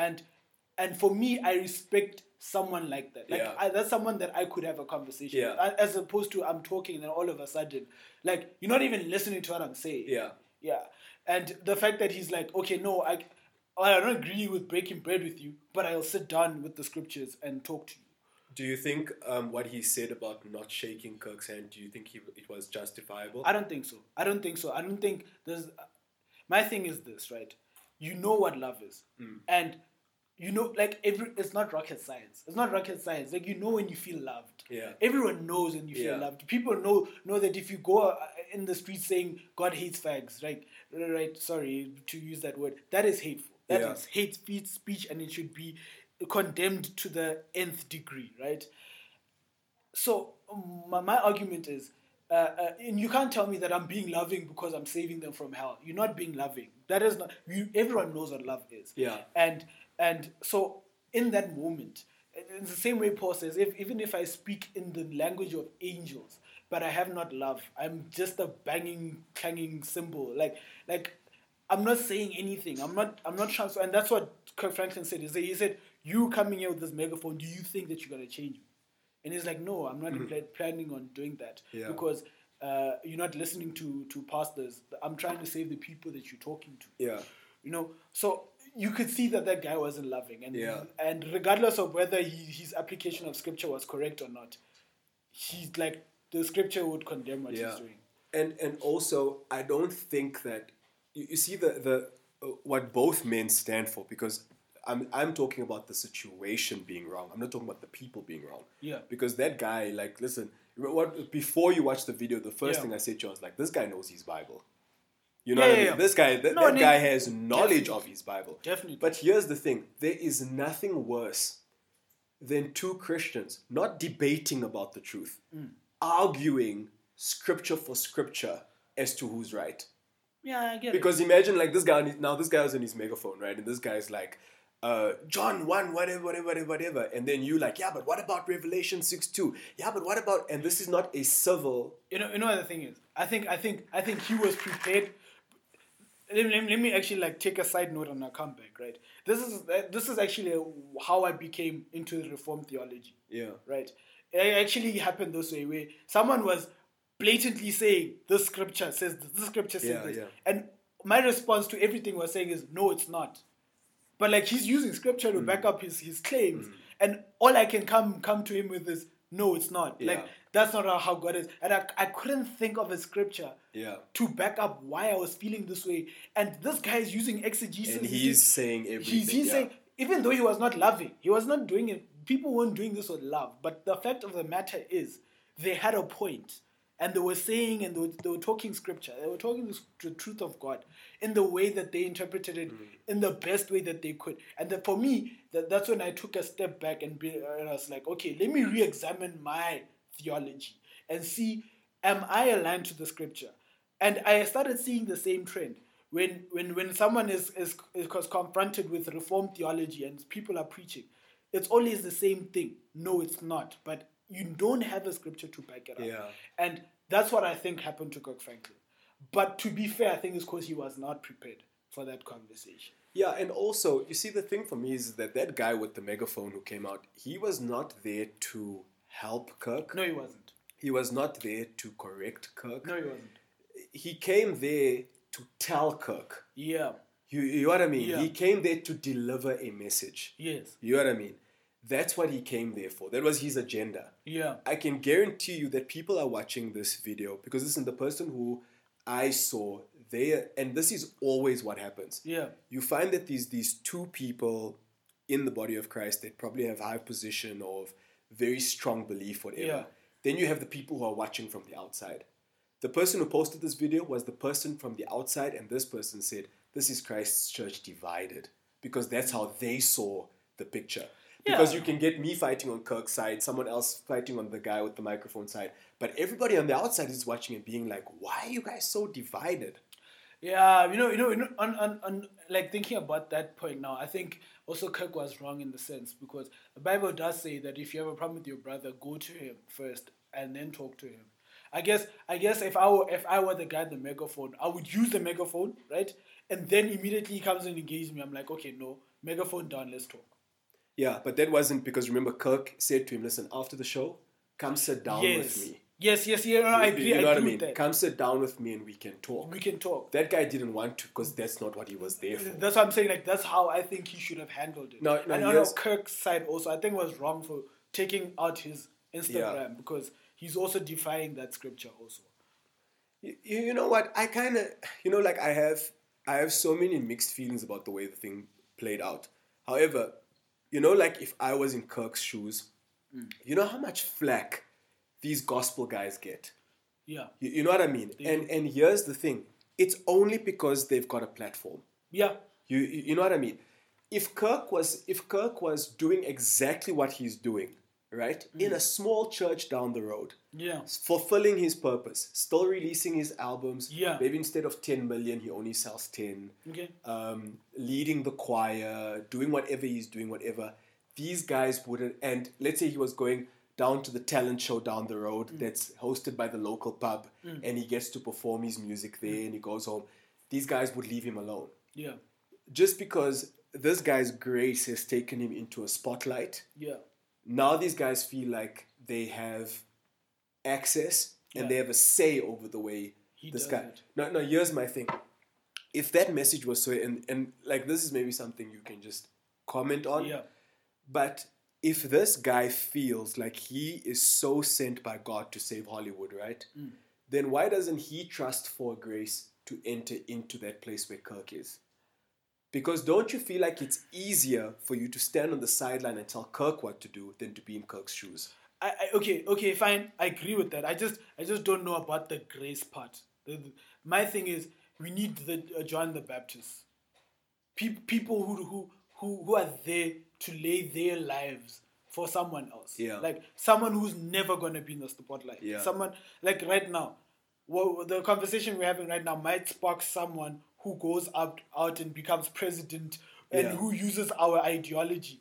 And for me, I respect someone like that. Like that's someone that I could have a conversation with, as opposed to I'm talking and then all of a sudden, like, you're not even listening to what I'm saying. Yeah. And the fact that he's like, okay, no, I don't agree with breaking bread with you, but I'll sit down with the scriptures and talk to you. Do you think what he said about not shaking Kirk's hand, do you think it was justifiable? I don't think so. I don't think there's... My thing is this, right? You know what love is. And you know, like, it's not rocket science. It's not rocket science. Like, you know when you feel loved. Yeah. Everyone knows when you feel loved. People know that if you go in the street saying God hates fags, right? Sorry to use that word. That is hateful. That is hate speech, and it should be condemned to the nth degree, right? So my argument is, and you can't tell me that I'm being loving because I'm saving them from hell. You're not being loving. That is not. Everyone knows what love is. Yeah. And so in that moment, in the same way Paul says, even if I speak in the language of angels, but I have not love, I'm just a banging, clanging cymbal. Like I'm not saying anything. I'm not transferring. And that's what Kirk Franklin said. He said, you coming here with this megaphone, do you think that you're going to change me? And he's like, no, I'm not planning on doing that because you're not listening to pastors. I'm trying to save the people that you're talking to. Yeah. You know, so you could see that guy wasn't loving. And regardless of whether his application of scripture was correct or not, he's like, the scripture would condemn what he's doing. And also, I don't think that... You see the what both men stand for, because I'm talking about the situation being wrong. I'm not talking about the people being wrong. Yeah. Because that guy, like, listen, before you watch the video, the first thing I said to you was like, this guy knows his Bible. You know what I mean? This guy, that guy has knowledge of his Bible. Definitely. But here's the thing. There is nothing worse than two Christians not debating about the truth, arguing scripture for scripture as to who's right. Yeah, I get because imagine, like, this guy was on his megaphone, right? And this guy's like, John 1, whatever. And then you like, yeah, but what about Revelation 6:2? Yeah, but what about... And this is not a civil... You know what the thing is? I think he was prepared. let me actually like take a side note on our comeback, right? This is actually how I became into Reformed theology. Yeah. Right. It actually happened this way, where someone was blatantly saying this scripture says this scripture says this, and my response to everything was saying is no, it's not. But like he's using scripture to back up his claims, and all I can come to him with is no, it's not. Like that's not how God is, and I couldn't think of a scripture to back up why I was feeling this way. And this guy is using exegesis, and he's saying everything. He's saying, even though he was not loving, he was not doing it. People weren't doing this with love, but the fact of the matter is, they had a point. And they were saying, and they were talking scripture. They were talking the truth of God in the way that they interpreted it, in the best way that they could. And for me, that's when I took a step back and I was like, okay, let me re-examine my theology and see, am I aligned to the scripture? And I started seeing the same trend. When someone is confronted with Reformed theology and people are preaching, it's always the same thing. No, it's not. But you don't have a scripture to back it up. Yeah. And that's what I think happened to Kirk Franklin. But to be fair, I think it's because he was not prepared for that conversation. Yeah, and also, you see, the thing for me is that guy with the megaphone who came out, he was not there to help Kirk. No, he wasn't. He was not there to correct Kirk. No, he wasn't. He came there to tell Kirk. Yeah. You know what I mean? Yeah. He came there to deliver a message. Yes. You know what I mean? That's what he came there for. That was his agenda. Yeah. I can guarantee you that people are watching this video because listen, the person who I saw there, and this is always what happens. Yeah. You find that these two people in the body of Christ that probably have high position or very strong belief, whatever. Yeah. Then you have the people who are watching from the outside. The person who posted this video was the person from the outside, and this person said, "This is Christ's church divided," because that's how they saw the picture. Because you can get me fighting on Kirk's side, someone else fighting on the guy with the microphone side. But everybody on the outside is watching and being like, why are you guys so divided? Yeah, on like thinking about that point now, I think also Kirk was wrong in the sense because the Bible does say that if you have a problem with your brother, go to him first and then talk to him. I guess if I were the guy at the megaphone, I would use the megaphone, right? And then immediately he comes and engages me. I'm like, okay, no, megaphone down, let's talk. Yeah, but that wasn't because remember Kirk said to him, listen, after the show, come sit down with me. Yes, I agree. You know what I mean? With that. Come sit down with me and we can talk. We can talk. That guy didn't want to because that's not what he was there for. That's what I'm saying. Like that's how I think he should have handled it. No, and on Kirk's side also, I think was wrong for taking out his Instagram because he's also defying that scripture also. You know what? I kind of, like I have so many mixed feelings about the way the thing played out. However, like if I was in Kirk's shoes, you know how much flack these gospel guys get? Yeah. You know what I mean? And here's the thing. It's only because they've got a platform. Yeah. You know what I mean? If Kirk was doing exactly what he's doing, right? In a small church down the road. Yeah. Fulfilling his purpose. Still releasing his albums. Yeah. Maybe instead of 10 million, he only sells 10. Okay. Leading the choir, doing whatever he's doing, whatever. These guys wouldn't, and let's say he was going down to the talent show down the road that's hosted by the local pub and he gets to perform his music there and he goes home. These guys would leave him alone. Yeah. Just because this guy's grace has taken him into a spotlight. Yeah. Now these guys feel like they have access and they have a say over the way this guy. No, here's my thing. If that message was so, and like this is maybe something you can just comment on. Yeah. But if this guy feels like he is so sent by God to save Hollywood, right? Then why doesn't he trust for grace to enter into that place where Kirk is? Because don't you feel like it's easier for you to stand on the sideline and tell Kirk what to do than to be in Kirk's shoes? Okay, fine. I agree with that. I just don't know about the grace part. My thing is, we need the John the Baptist. People who are there to lay their lives for someone else. Yeah. Like someone who's never going to be in the spotlight. Yeah. Someone, like right now, the conversation we're having right now might spark someone who goes out and becomes president and who uses our ideology.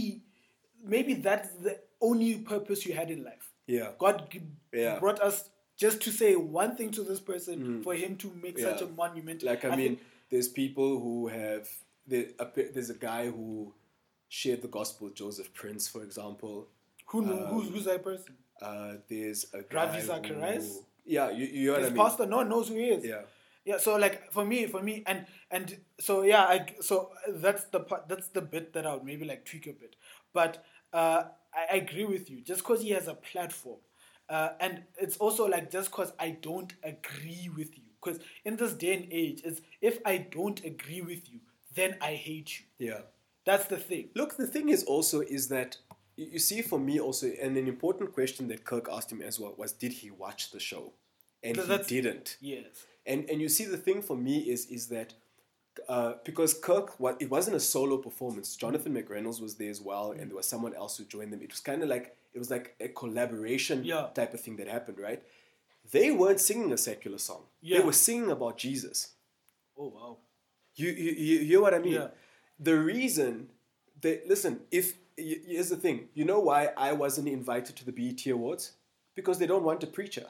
Maybe that's the only purpose you had in life. Yeah. God brought us just to say one thing to this person for him to make such a monument. Like, I mean, there's people who have... There's a guy who shared the gospel with Joseph Prince, for example. Who's that person? There's a guy Ravi Zacharias? Yeah, you know what I His mean? pastor, no one knows who he is. Yeah. Yeah, so like for me, and so so that's the part, that's the bit that I would maybe like tweak a bit, but I agree with you. Just because he has a platform, and it's also like just because I don't agree with you. Because in this day and age, it's if I don't agree with you, then I hate you. Yeah. That's the thing. Look, the thing is also is that you see, for me also, and an important question that Kirk asked him as well was, did he watch the show? And he didn't. Yes. And you see, the thing for me is that because Kirk, it wasn't a solo performance. Jonathan McReynolds was there as well, and there was someone else who joined them. It was kind of like, it was like a collaboration type of thing that happened, right? They weren't singing a secular song. Yeah. They were singing about Jesus. Oh, wow. You hear what I mean? Yeah. The reason listen, here's the thing. You know why I wasn't invited to the BET Awards? Because they don't want a preacher.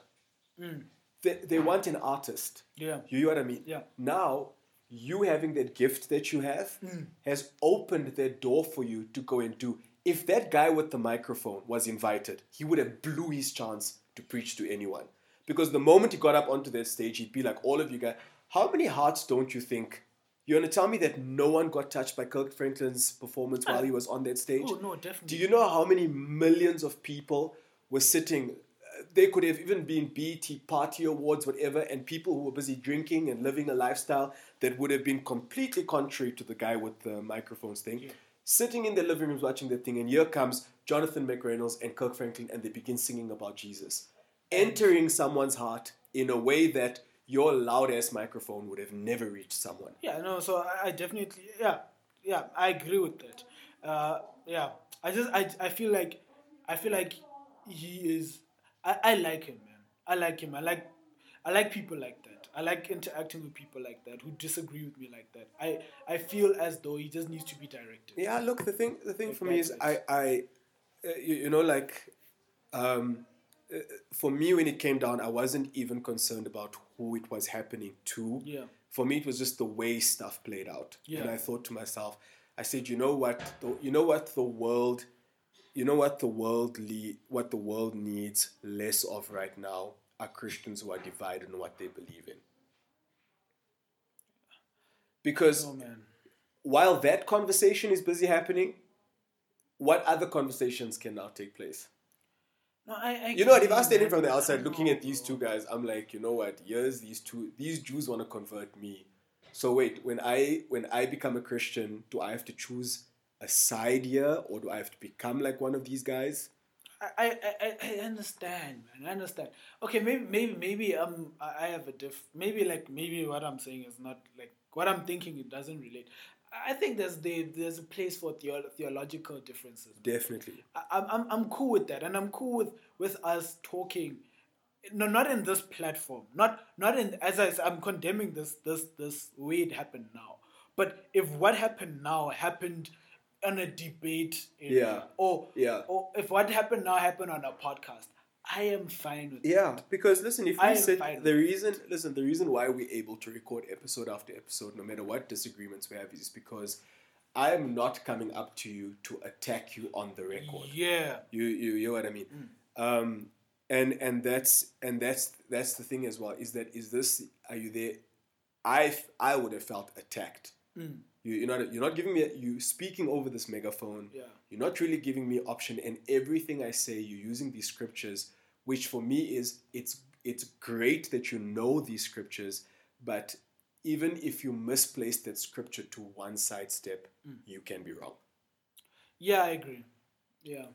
They want an artist. Yeah. You hear what I mean? Yeah. Now, you having that gift that you have has opened that door for you to go and do. If that guy with the microphone was invited, he would have blew his chance to preach to anyone. Because the moment he got up onto that stage, he'd be like, all of you guys, how many hearts don't you think? You're going to tell me that no one got touched by Kirk Franklin's performance while he was on that stage? Oh, no, definitely. Do you know how many millions of people were sitting? They could have even been BET Party Awards, whatever, and people who were busy drinking and living a lifestyle that would have been completely contrary to the guy with the microphones thing. Yeah. Sitting in their living rooms watching that thing, and here comes Jonathan McReynolds and Kirk Franklin, and they begin singing about Jesus. Entering someone's heart in a way that your loud-ass microphone would have never reached someone. Yeah, no, so I definitely, I agree with that. I feel like he is, I like him, man. I like him. I like people like that. I like interacting with people like that who disagree with me like that. I feel as though he just needs to be directed. Yeah, look, the thing like for me is for me, when it came down, I wasn't even concerned about who it was happening to. Yeah. For me, it was just the way stuff played out. Yeah. And I thought to myself, I said, what the world needs less of right now are Christians who are divided in what they believe in. Because while that conversation is busy happening, what other conversations can now take place? No, if I was standing from the outside looking at these two guys, I'm like, you know what? Here's these Jews want to convert me. So wait, when I become a Christian, do I have to choose a side here, or do I have to become like one of these guys? I understand, man. I understand. Okay, maybe I have a maybe what I'm saying is not like what I'm thinking. It doesn't relate. I think there's a place for theological differences. Definitely. I'm cool with that, and I'm cool with us talking. No, not in this platform. Not in, as I'm condemning this way it happened now. But if what happened now happened on a debate area, or if what happened now happened on a podcast, I am fine with it. Because listen, if we said the reason why we're able to record episode after episode, no matter what disagreements we have, is because I am not coming up to you to attack you on the record. Yeah, you know what I mean. And that's the thing as well. Are you there? I would have felt attacked. You're not giving me, you speaking over this megaphone. Yeah. You're not really giving me option, and everything I say, you're using these scriptures, which for me is, it's great that you know these scriptures, but even if you misplace that scripture to one sidestep, you can be wrong. Yeah, I agree. Yeah.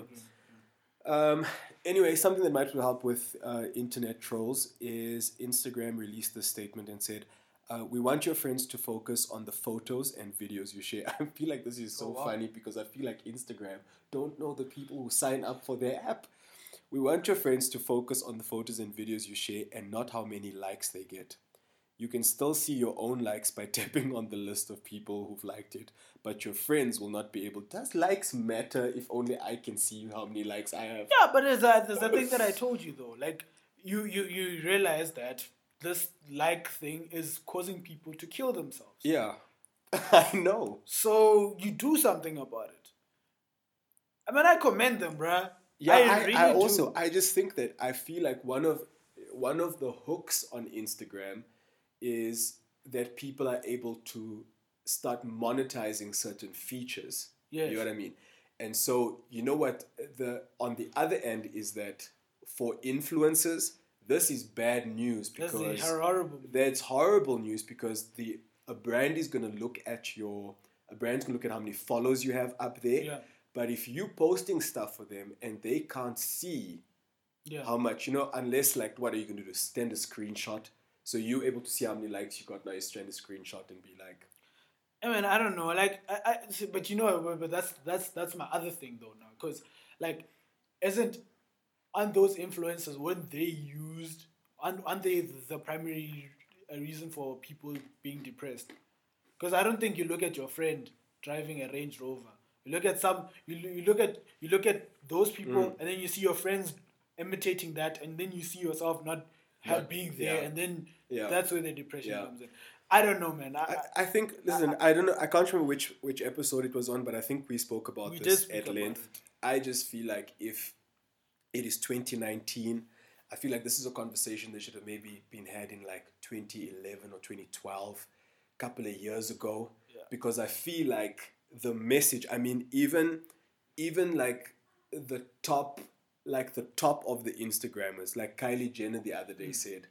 I agree. Anyway, something that might help with internet trolls is Instagram released this statement and said, we want your friends to focus on the photos and videos you share. I feel like this is so funny because I feel like Instagram don't know the people who sign up for their app. We want your friends to focus on the photos and videos you share and not how many likes they get. You can still see your own likes by tapping on the list of people who've liked it, but your friends will not be able. Does likes matter if only I can see how many likes I have? Yeah, but there's a thing that I told you though. Like, you realize that this like thing is causing people to kill themselves. Yeah. I know. So you do something about it. I mean, I commend them, bruh. Yeah, I really I also do. I just think that I feel like one of the hooks on Instagram is that people are able to start monetizing certain features. Yes. You know what I mean? And so you know what the on the other end is that for influencers, this is bad news That's because horrible. that's horrible news because a brand is gonna look at a brand's gonna look at how many follows you have up there. Yeah. But if you posting stuff for them and they can't see Yeah. how much, unless like what are you gonna do? Send a screenshot. So you're able to see how many likes you got now. You send a screenshot and be like, I mean, I don't know, like, but but that's my other thing though now, because like, aren't those influencers, weren't they used? Aren't they the primary reason for people being depressed? Because I don't think you look at your friend driving a Range Rover. You look at you look at those people, and then you see your friends imitating that, and then you see yourself not being there, and then that's where the depression comes in. I don't know, man. I think. Listen, I don't know. I can't remember which episode it was on, but I think we spoke about this at length. I just feel like if it is 2019, I feel like this is a conversation that should have maybe been had in like 2011 or 2012, a couple of years ago, because I feel like the message. I mean, even like the top of the Instagrammers, like Kylie Jenner the other day said,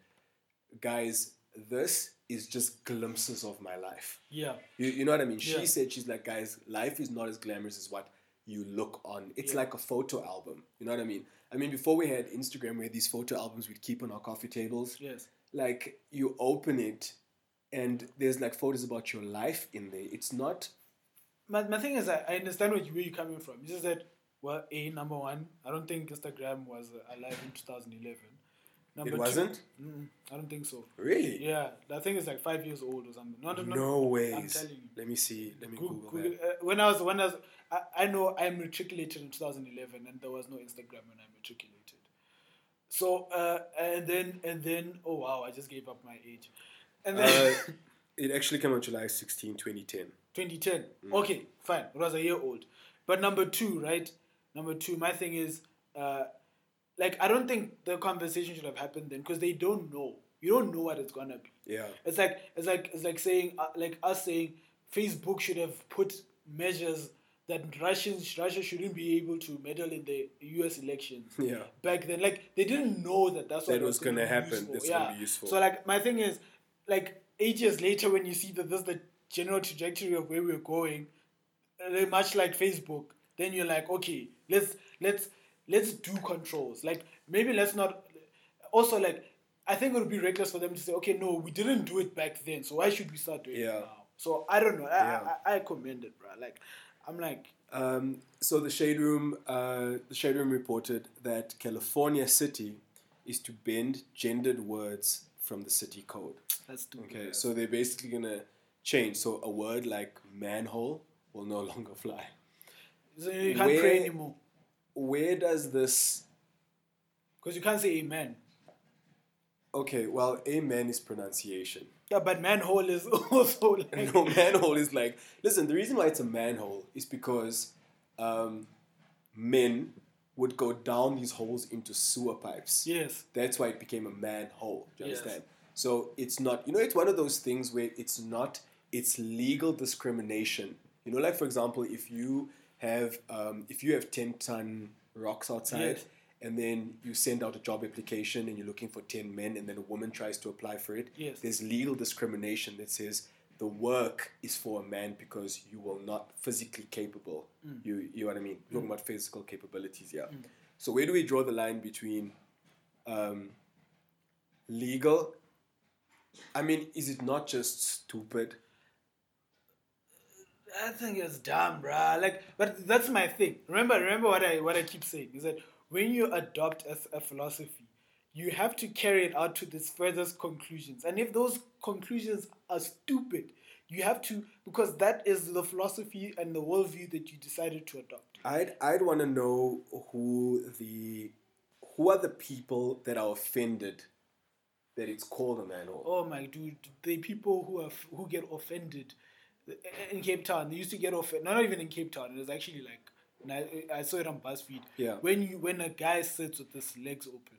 guys, this is just glimpses of my life. Yeah. You know what I mean? She said, she's like, guys, life is not as glamorous as what you look on. It's like a photo album. You know what I mean? I mean, before we had Instagram, we had these photo albums we'd keep on our coffee tables. Yes. Like, you open it, and there's like photos about your life in there. It's not... My thing is, I understand where you're coming from. It's just that, well, number one, I don't think Instagram was alive in 2011. It wasn't? I don't think so. Really? Yeah, I think it's like 5 years old or something. No ways. I'm telling you. Let me see. Let me Google that. When I was, I know I matriculated in 2011, and there was no Instagram when I matriculated. So and then oh wow, I just gave up my age. And then it actually came on July 16, 2010. 2010. Okay, fine. It was a year old. But number two, my thing is, like, I don't think the conversation should have happened then, because they don't know. You don't know what it's gonna be. Yeah. It's like saying, like us saying Facebook should have put measures that Russia shouldn't be able to meddle in the U.S. elections. Yeah. Back then, like, they didn't know that's what was gonna happen. That's gonna be useful. So like, my thing is, like, 8 years later, when you see that this is the general trajectory of where we're going, much like Facebook, then you're like, okay, let's do controls. Like, maybe let's not. Also, like, I think it would be reckless for them to say, okay, no, we didn't do it back then, so why should we start doing it now? So I don't know. I commend it, bro. Like, I'm like. So the Shade Room reported that California City is to bend gendered words from the city code. That's stupid. Okay, so they're basically gonna change. So a word like manhole will no longer fly. So you can't pray anymore. Where does this... Because you can't say amen. Okay, well, amen is pronunciation. Yeah, but manhole is also like... No, manhole is like... Listen, the reason why it's a manhole is because men would go down these holes into sewer pipes. Yes. That's why it became a manhole. Do you Yes. understand? So it's not... it's one of those things where it's legal discrimination. Like, for example, if you have 10-ton rocks outside... Yes. And then you send out a job application and you're looking for 10 men, and then a woman tries to apply for it. Yes. There's legal discrimination that says the work is for a man because you are not physically capable. You know what I mean? Talking about physical capabilities, yeah. So where do we draw the line between legal? I mean, is it not just stupid? I think it's dumb, bruh. Like, but that's my thing. Remember what I keep saying is that when you adopt a philosophy, you have to carry it out to its furthest conclusions. And if those conclusions are stupid, you have to, because that is the philosophy and the worldview that you decided to adopt. I'd want to know who who are the people that are offended that it's called a manhole? Oh my dude, the people who get offended in Cape Town. They used to get offended. Not even in Cape Town. It was actually like, and I saw it on BuzzFeed. Yeah. When a guy sits with his legs open.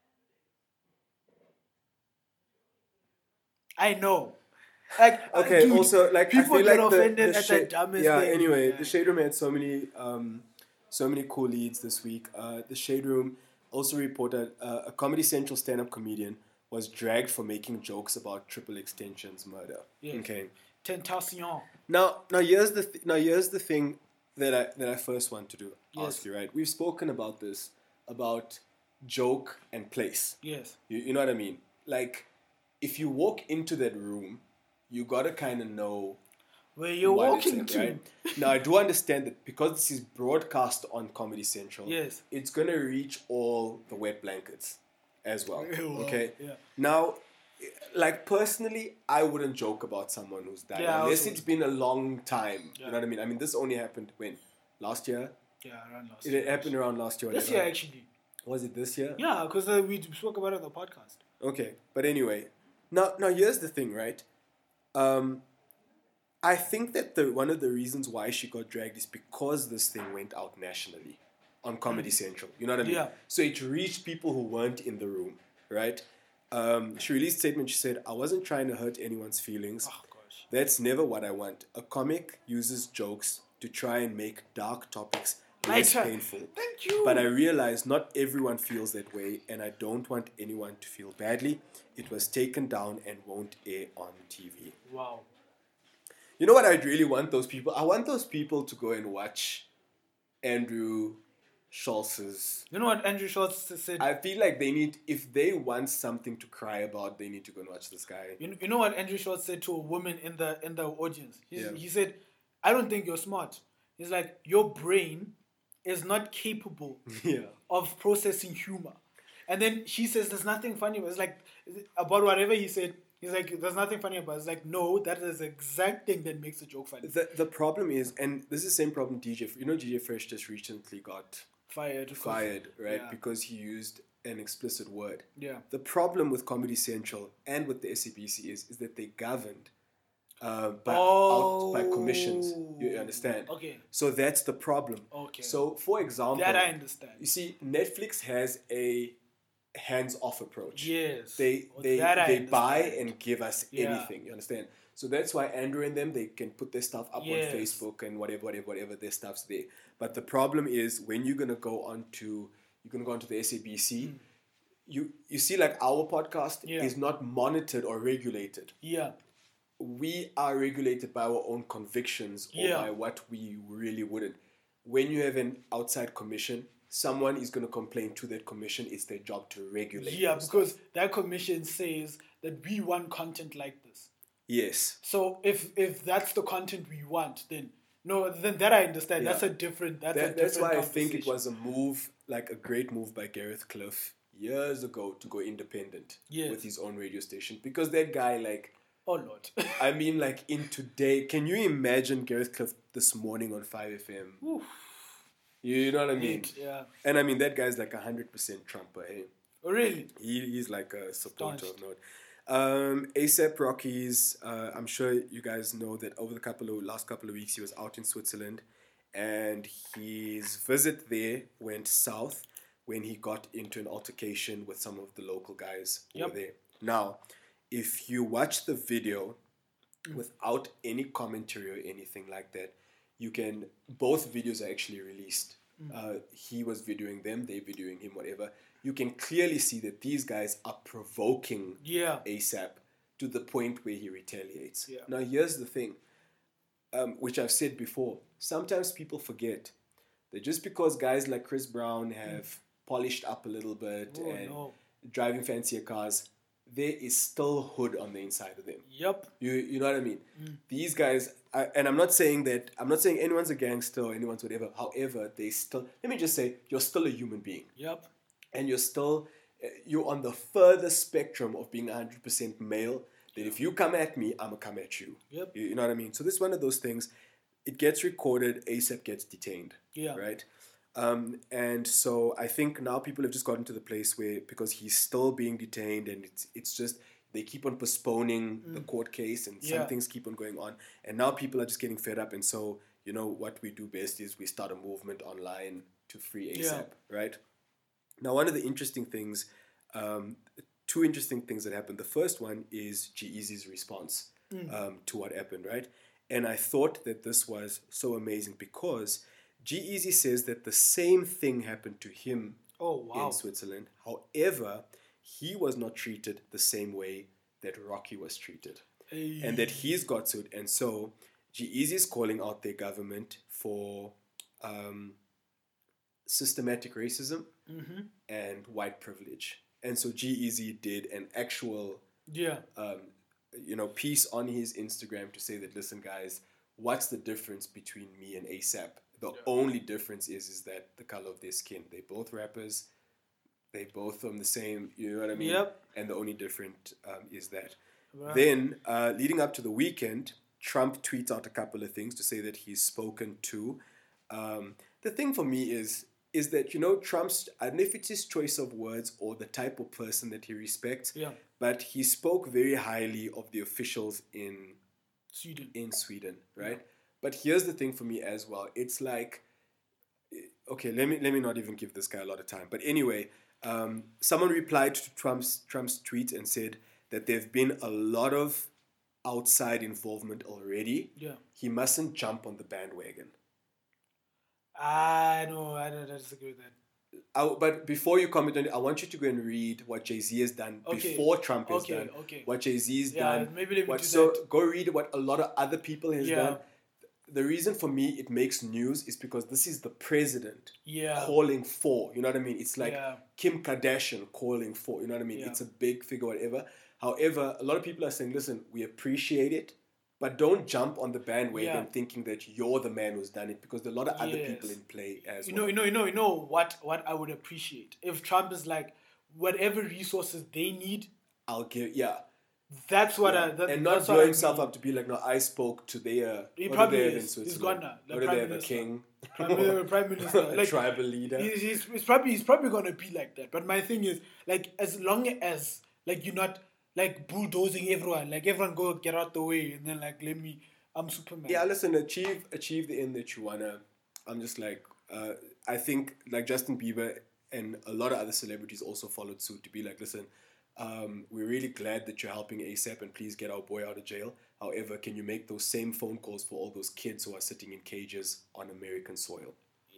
I know. Like Okay. dude, also, like people I feel get like offended the at the dumbest yeah. thing. Anyway, Yeah. the Shade Room had so many cool leads this week. The Shade Room also reported a Comedy Central stand-up comedian was dragged for making jokes about Triple Extension's murder. Yes. Okay. Tentation. Now here's the thing that I first want to do. Yes. Ask you, right? We've spoken about this, about joke and place. Yes. You know what I mean? Like, if you walk into that room, you gotta kind of know Where you're what walking it's to. in, right? Now, I do understand that because this is broadcast on Comedy Central, Yes. it's gonna reach all the wet blankets as well. Well, Okay. yeah. Now, like personally, I wouldn't joke about someone who's died Yeah, I unless also it's been a long time. Yeah. You know what I mean? I mean, this only happened when last year. Yeah, around last It year. happened around last year. This whatever. year, actually. Was it this year? Yeah, because we spoke about it on the podcast. Okay, but anyway, now here's the thing, right? I think that one of the reasons why she got dragged is because this thing went out nationally on Comedy Central. You know what I mean? Yeah. So it reached people who weren't in the room, right? She released a statement. She said, "I wasn't trying to hurt anyone's feelings. Oh, gosh. That's never what I want. A comic uses jokes to try and make dark topics I less try- painful. Thank you. But I realize not everyone feels that way, and I don't want anyone to feel badly. It was taken down and won't air on TV." Wow. You know what I'd really want those people? I want those people to go and watch Andrew Schultz's. You know what Andrew Schultz said? I feel like they need, if they want something to cry about, they need to go and watch this guy. You know what Andrew Schultz said to a woman in the audience? Yeah. He said, "I don't think you're smart." He's like, "Your brain is not capable Yeah. of processing humor." And then she says, "There's nothing funny." It's like about whatever he said. He's like, "There's nothing funny about it." It's like, no, that is the exact thing that makes a joke funny. The problem is, and this is the same problem DJ Fresh just recently got Fired, right? Yeah. Because he used an explicit word. Yeah. The problem with Comedy Central and with the SABC is that they're governed by commissions. You understand? Okay. So that's the problem. Okay. So, for example, That I understand. you see, Netflix has a hands-off approach. Yes. They That I buy understand. and give us Yeah. anything. You understand? So that's why Andrew and them, they can put their stuff up Yes. on Facebook and whatever their stuff's there. But the problem is when you're gonna go onto the SABC, you see, like, our podcast Yeah. is not monitored or regulated. Yeah. We are regulated by our own convictions or Yeah. by what we really wouldn't. When you have an outside commission, someone is going to complain to that commission. It's their job to regulate. Yeah, those because stuff. that commission says that we want content like this. Yes. So if that's the content we want, then that I understand. Yeah. That's a different. That's why I think it conversation. was a move, like a great move by Gareth Cliff years ago to go independent Yes. with his own radio station. Because that guy, like, Oh Lord. I mean, like, in today, can you imagine Gareth Cliff this morning on 5FM? Oof. You know what I mean? Yeah. And I mean, that guy's like 100% Trumper, eh? Oh, really? He's like a supporter of Staunched. Note. ASAP Rocky's, I'm sure you guys know that over the last couple of weeks he was out in Switzerland, and his visit there went south when he got into an altercation with some of the local guys who were Yep. there. Now, if you watch the video without any commentary or anything like that, both videos are actually released. He was videoing them, they videoing him, whatever. You can clearly see that these guys are provoking Yeah. ASAP to the point where he retaliates. Yeah. Now, here's the thing, which I've said before. Sometimes people forget that just because guys like Chris Brown have polished up a little bit Oh, and no. driving fancier cars, there is still hood on the inside of them. Yep. You know what I mean? These guys, and I'm not saying anyone's a gangster or anyone's whatever. However, let me just say, you're still a human being. Yep. And you're on the further spectrum of being 100% male, that if you come at me, I'm going to come at you. Yep. You know what I mean? So this is one of those things, it gets recorded, ASAP gets detained. Yeah. Right? And so I think now people have just gotten to the place where, because he's still being detained, and it's just they keep on postponing the court case, and some things keep on going on, and now people are just getting fed up. And so, you know, what we do best is we start a movement online to free ASAP, right? Now, one of the interesting things, two interesting things that happened. The first one is G-Eazy's response to what happened, right? And I thought that this was so amazing because G-Eazy says that the same thing happened to him in Switzerland. However, he was not treated the same way that Rocky was treated. Hey. And that he's got sued. And so G-Eazy is calling out their government for systematic racism and white privilege. And so G-Eazy did an actual piece on his Instagram to say that, listen, guys, what's the difference between me and ASAP? The only difference is that the color of their skin. They're both rappers. They both from the same, you know what I mean? Yep. And the only different is that. Right. Then, leading up to the weekend, Trump tweets out a couple of things to say that he's spoken to. The thing for me is that, you know, Trump's, I don't know if it's his choice of words or the type of person that he respects, but he spoke very highly of the officials in Sweden, right? Yeah. But here's the thing for me as well. It's like, okay, let me not even give this guy a lot of time. But anyway, someone replied to Trump's tweet and said that there've been a lot of outside involvement already. Yeah. He mustn't jump on the bandwagon. I don't disagree with that. But before you comment on it, I want you to go and read what Jay-Z has done before Trump has done. Okay. What Jay-Z's done. Maybe let me do that. Go read what a lot of other people has done. The reason for me it makes news is because this is the president calling for, you know what I mean? It's like Kim Kardashian calling for, you know what I mean? It's a big figure, whatever. However, a lot of people are saying, listen, we appreciate it, but don't jump on the bandwagon thinking that you're the man who's done it, because there are a lot of other people in play as well. You know what I would appreciate? If Trump is like, whatever resources they need, I'll give, That's what and not blow himself up to be like, no, I spoke to their... He probably is. He's gone now. What do they have, a king? Prime Minister. A tribal leader. He's probably going to be like that. But my thing is, like, as long as, like, you're not, like, bulldozing everyone. Like, everyone go get out the way. And then, like, I'm Superman. Yeah, listen, achieve the end that you want to... I'm just like... I think, like, Justin Bieber and a lot of other celebrities also followed suit to be like, listen... we're really glad that you're helping ASAP, and please get our boy out of jail. However, can you make those same phone calls for all those kids who are sitting in cages on American soil?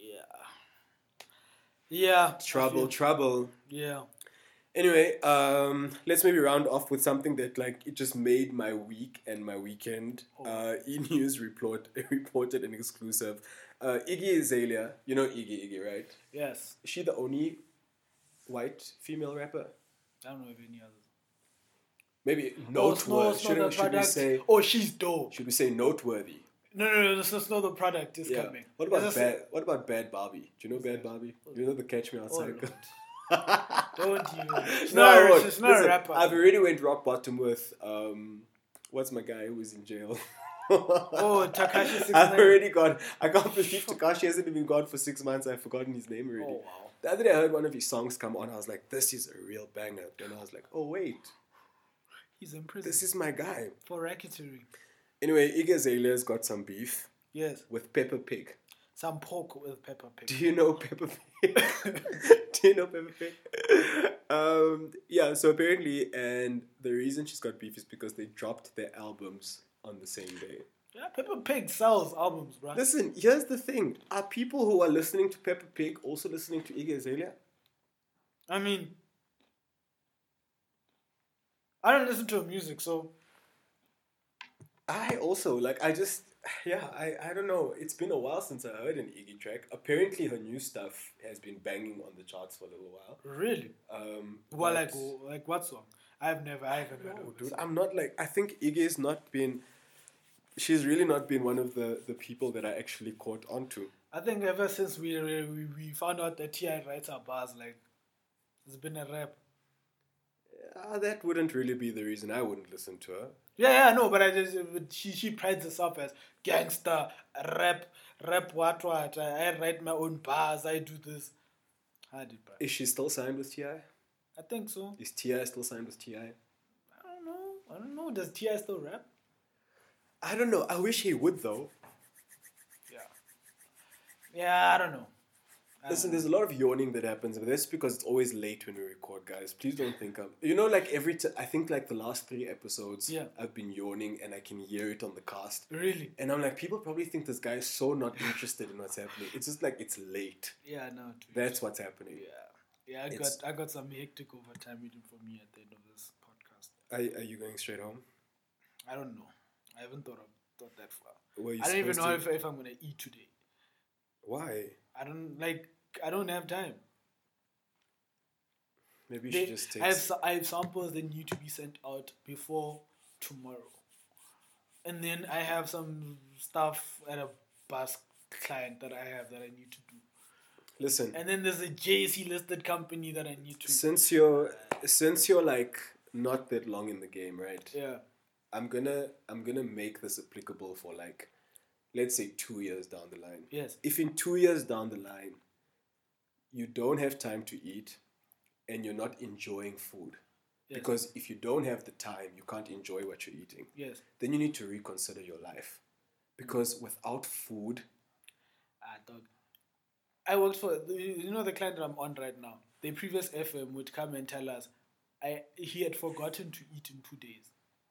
Yeah. Trouble. Yeah. Anyway, let's maybe round off with something that, like, it just made my week and my weekend. E-News reported an exclusive. Iggy Azalea, you know Iggy, right? Yes. Is she the only white female rapper? I don't know if any others. Maybe noteworthy. Should we say? Oh, she's dope. Should we say noteworthy? No. That's not the product is coming. What about Bad Barbie? Do you know Bad Barbie? You know the Catch Me Outside girl? Don't you? She's not a rapper. I've already went rock bottom with what's my guy who was in jail? Takashi 69. I can't believe Takashi hasn't even gone for 6 months. I've forgotten his name already. Oh, wow. The other day I heard one of his songs come on. I was like, this is a real banger. And I was like, oh, wait. He's in prison. This is my guy. For racketeering. Anyway, Iggy Azalea's got some beef. Yes. With Peppa Pig. Some pork with Peppa Pig. Do you know Peppa Pig? Do you know Peppa Pig? So apparently, and the reason she's got beef is because they dropped their albums on the same day. Yeah, Peppa Pig sells albums, bro. Listen, here's the thing. Are people who are listening to Peppa Pig also listening to Iggy Azalea? I mean, I don't listen to her music, so... I also, I don't know. It's been a while since I heard an Iggy track. Apparently her new stuff has been banging on the charts for a little while. Really? Well, like what song? I haven't heard of it. Dude, I'm not like... I think Iggy's not been... She's really not been one of the people that I actually caught onto. I think ever since we found out that T.I. writes our bars, like, it's been a rap. That wouldn't really be the reason I wouldn't listen to her. Yeah, no, but she prides herself as gangster, rap, what. I write my own bars, I do this. I did, bro. Is she still signed with T.I.? I think so. Is T.I. still signed with T.I.? I don't know. Does T.I. still rap? I don't know. I wish he would, though. Yeah, I don't know. Listen, there's a lot of yawning that happens, but that's because it's always late when we record, guys. Please don't think I'm... You know, like I think like the last 3 episodes, I've been yawning and I can hear it on the cast. Really? And I'm like, people probably think this guy is so not interested in what's happening. It's just like, it's late. Yeah, no. That's what's happening. Yeah, I got some hectic overtime waiting for me at the end of this podcast. Are you going straight home? I don't know. I haven't thought that far. I don't even know if I'm going to eat today. Why? I don't have time. Maybe you should just take... I have samples that need to be sent out before tomorrow. And then I have some stuff at a bus client that I have that I need to do. Listen. And then there's a JC listed company that I need to... Since you're like not that long in the game, right? Yeah. I'm gonna make this applicable for like, let's say 2 years down the line. Yes. If in 2 years down the line, you don't have time to eat and you're not enjoying food, because if you don't have the time, you can't enjoy what you're eating. Yes. Then you need to reconsider your life. Because without food... dog. I worked for, the client that I'm on right now, the previous FM would come and tell us he had forgotten to eat in 2 days.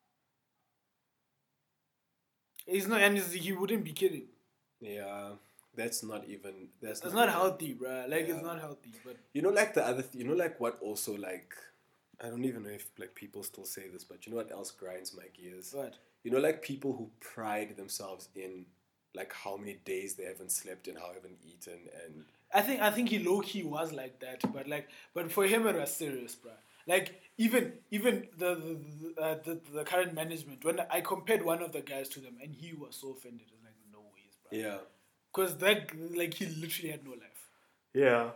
He wouldn't be kidding. Yeah, that's not healthy, bro. It's not healthy. But you know, like the other, like what also like, I don't even know if like people still say this, but you know what else grinds my gears? What? You know, like people who pride themselves in like how many days they haven't slept and how they haven't eaten, and I think he low key was like that, but for him it was serious, bro. Like even the current management, when I compared one of the guys to them, and he was so offended, I was like, no ways, bro. Yeah. Because that he literally had no life. Yeah.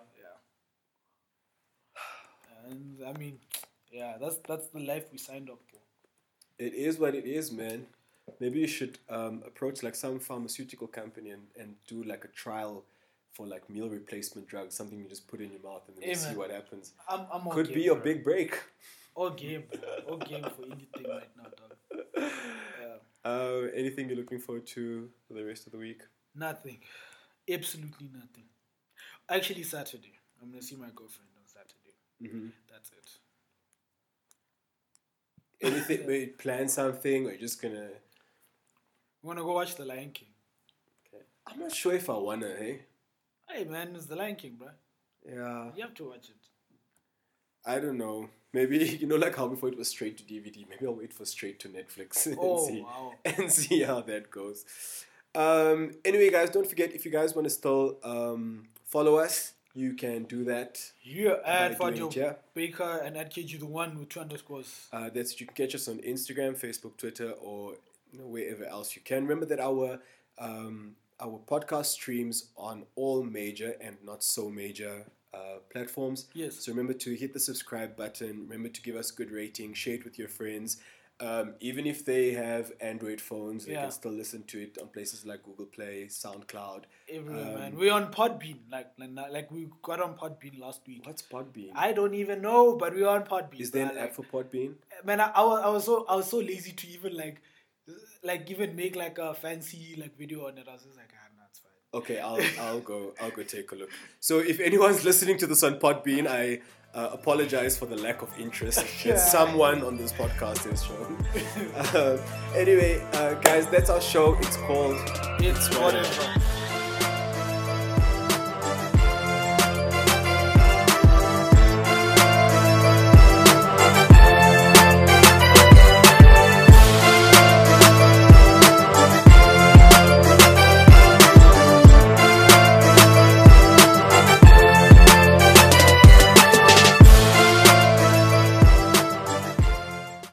And I mean, that's the life we signed up for. It is what it is, man. Maybe you should approach like some pharmaceutical company and do like a trial for like meal replacement drugs, something you just put in your mouth and then see what happens. I'm Could be your big break. All game, bro. All game for anything right now, dog. Yeah. Anything you're looking forward to for the rest of the week? Nothing. Absolutely nothing. Actually, Saturday. I'm going to see my girlfriend on Saturday. Mm-hmm. That's it. Anything? Maybe plan something, or you're just gonna... You want to go watch The Lion King? Okay. I'm not sure if I wanna, hey? Hey, man, it's The Lion King, bro. Yeah. You have to watch it. I don't know. Maybe, like how before it was straight to DVD, maybe I'll wait for straight to Netflix and see how that goes. Anyway, guys, don't forget, if you guys want to still follow us, you can do that. Yeah, at Fadio Baker and at KG1 with 2 underscores. That's, you can catch us on Instagram, Facebook, Twitter, or wherever else you can. Remember that our podcast streams on all major and not so major platforms. Yes. So remember to hit the subscribe button. Remember to give us good rating. Share it with your friends. Even if they have Android phones, they can still listen to it on places like Google Play, SoundCloud. Everywhere, man. We're on Podbean. Like we got on Podbean last week. What's Podbean? I don't even know, but we're on Podbean. Is there an app for Podbean? Man, I was so lazy to even even make like a fancy like video on it. I was just like, no, it's fine. Okay, I'll go take a look. So if anyone's listening to this on Podbean, I apologize for the lack of interest that someone on this podcast has shown. Anyway, guys, that's our show. It's called It's Whatever.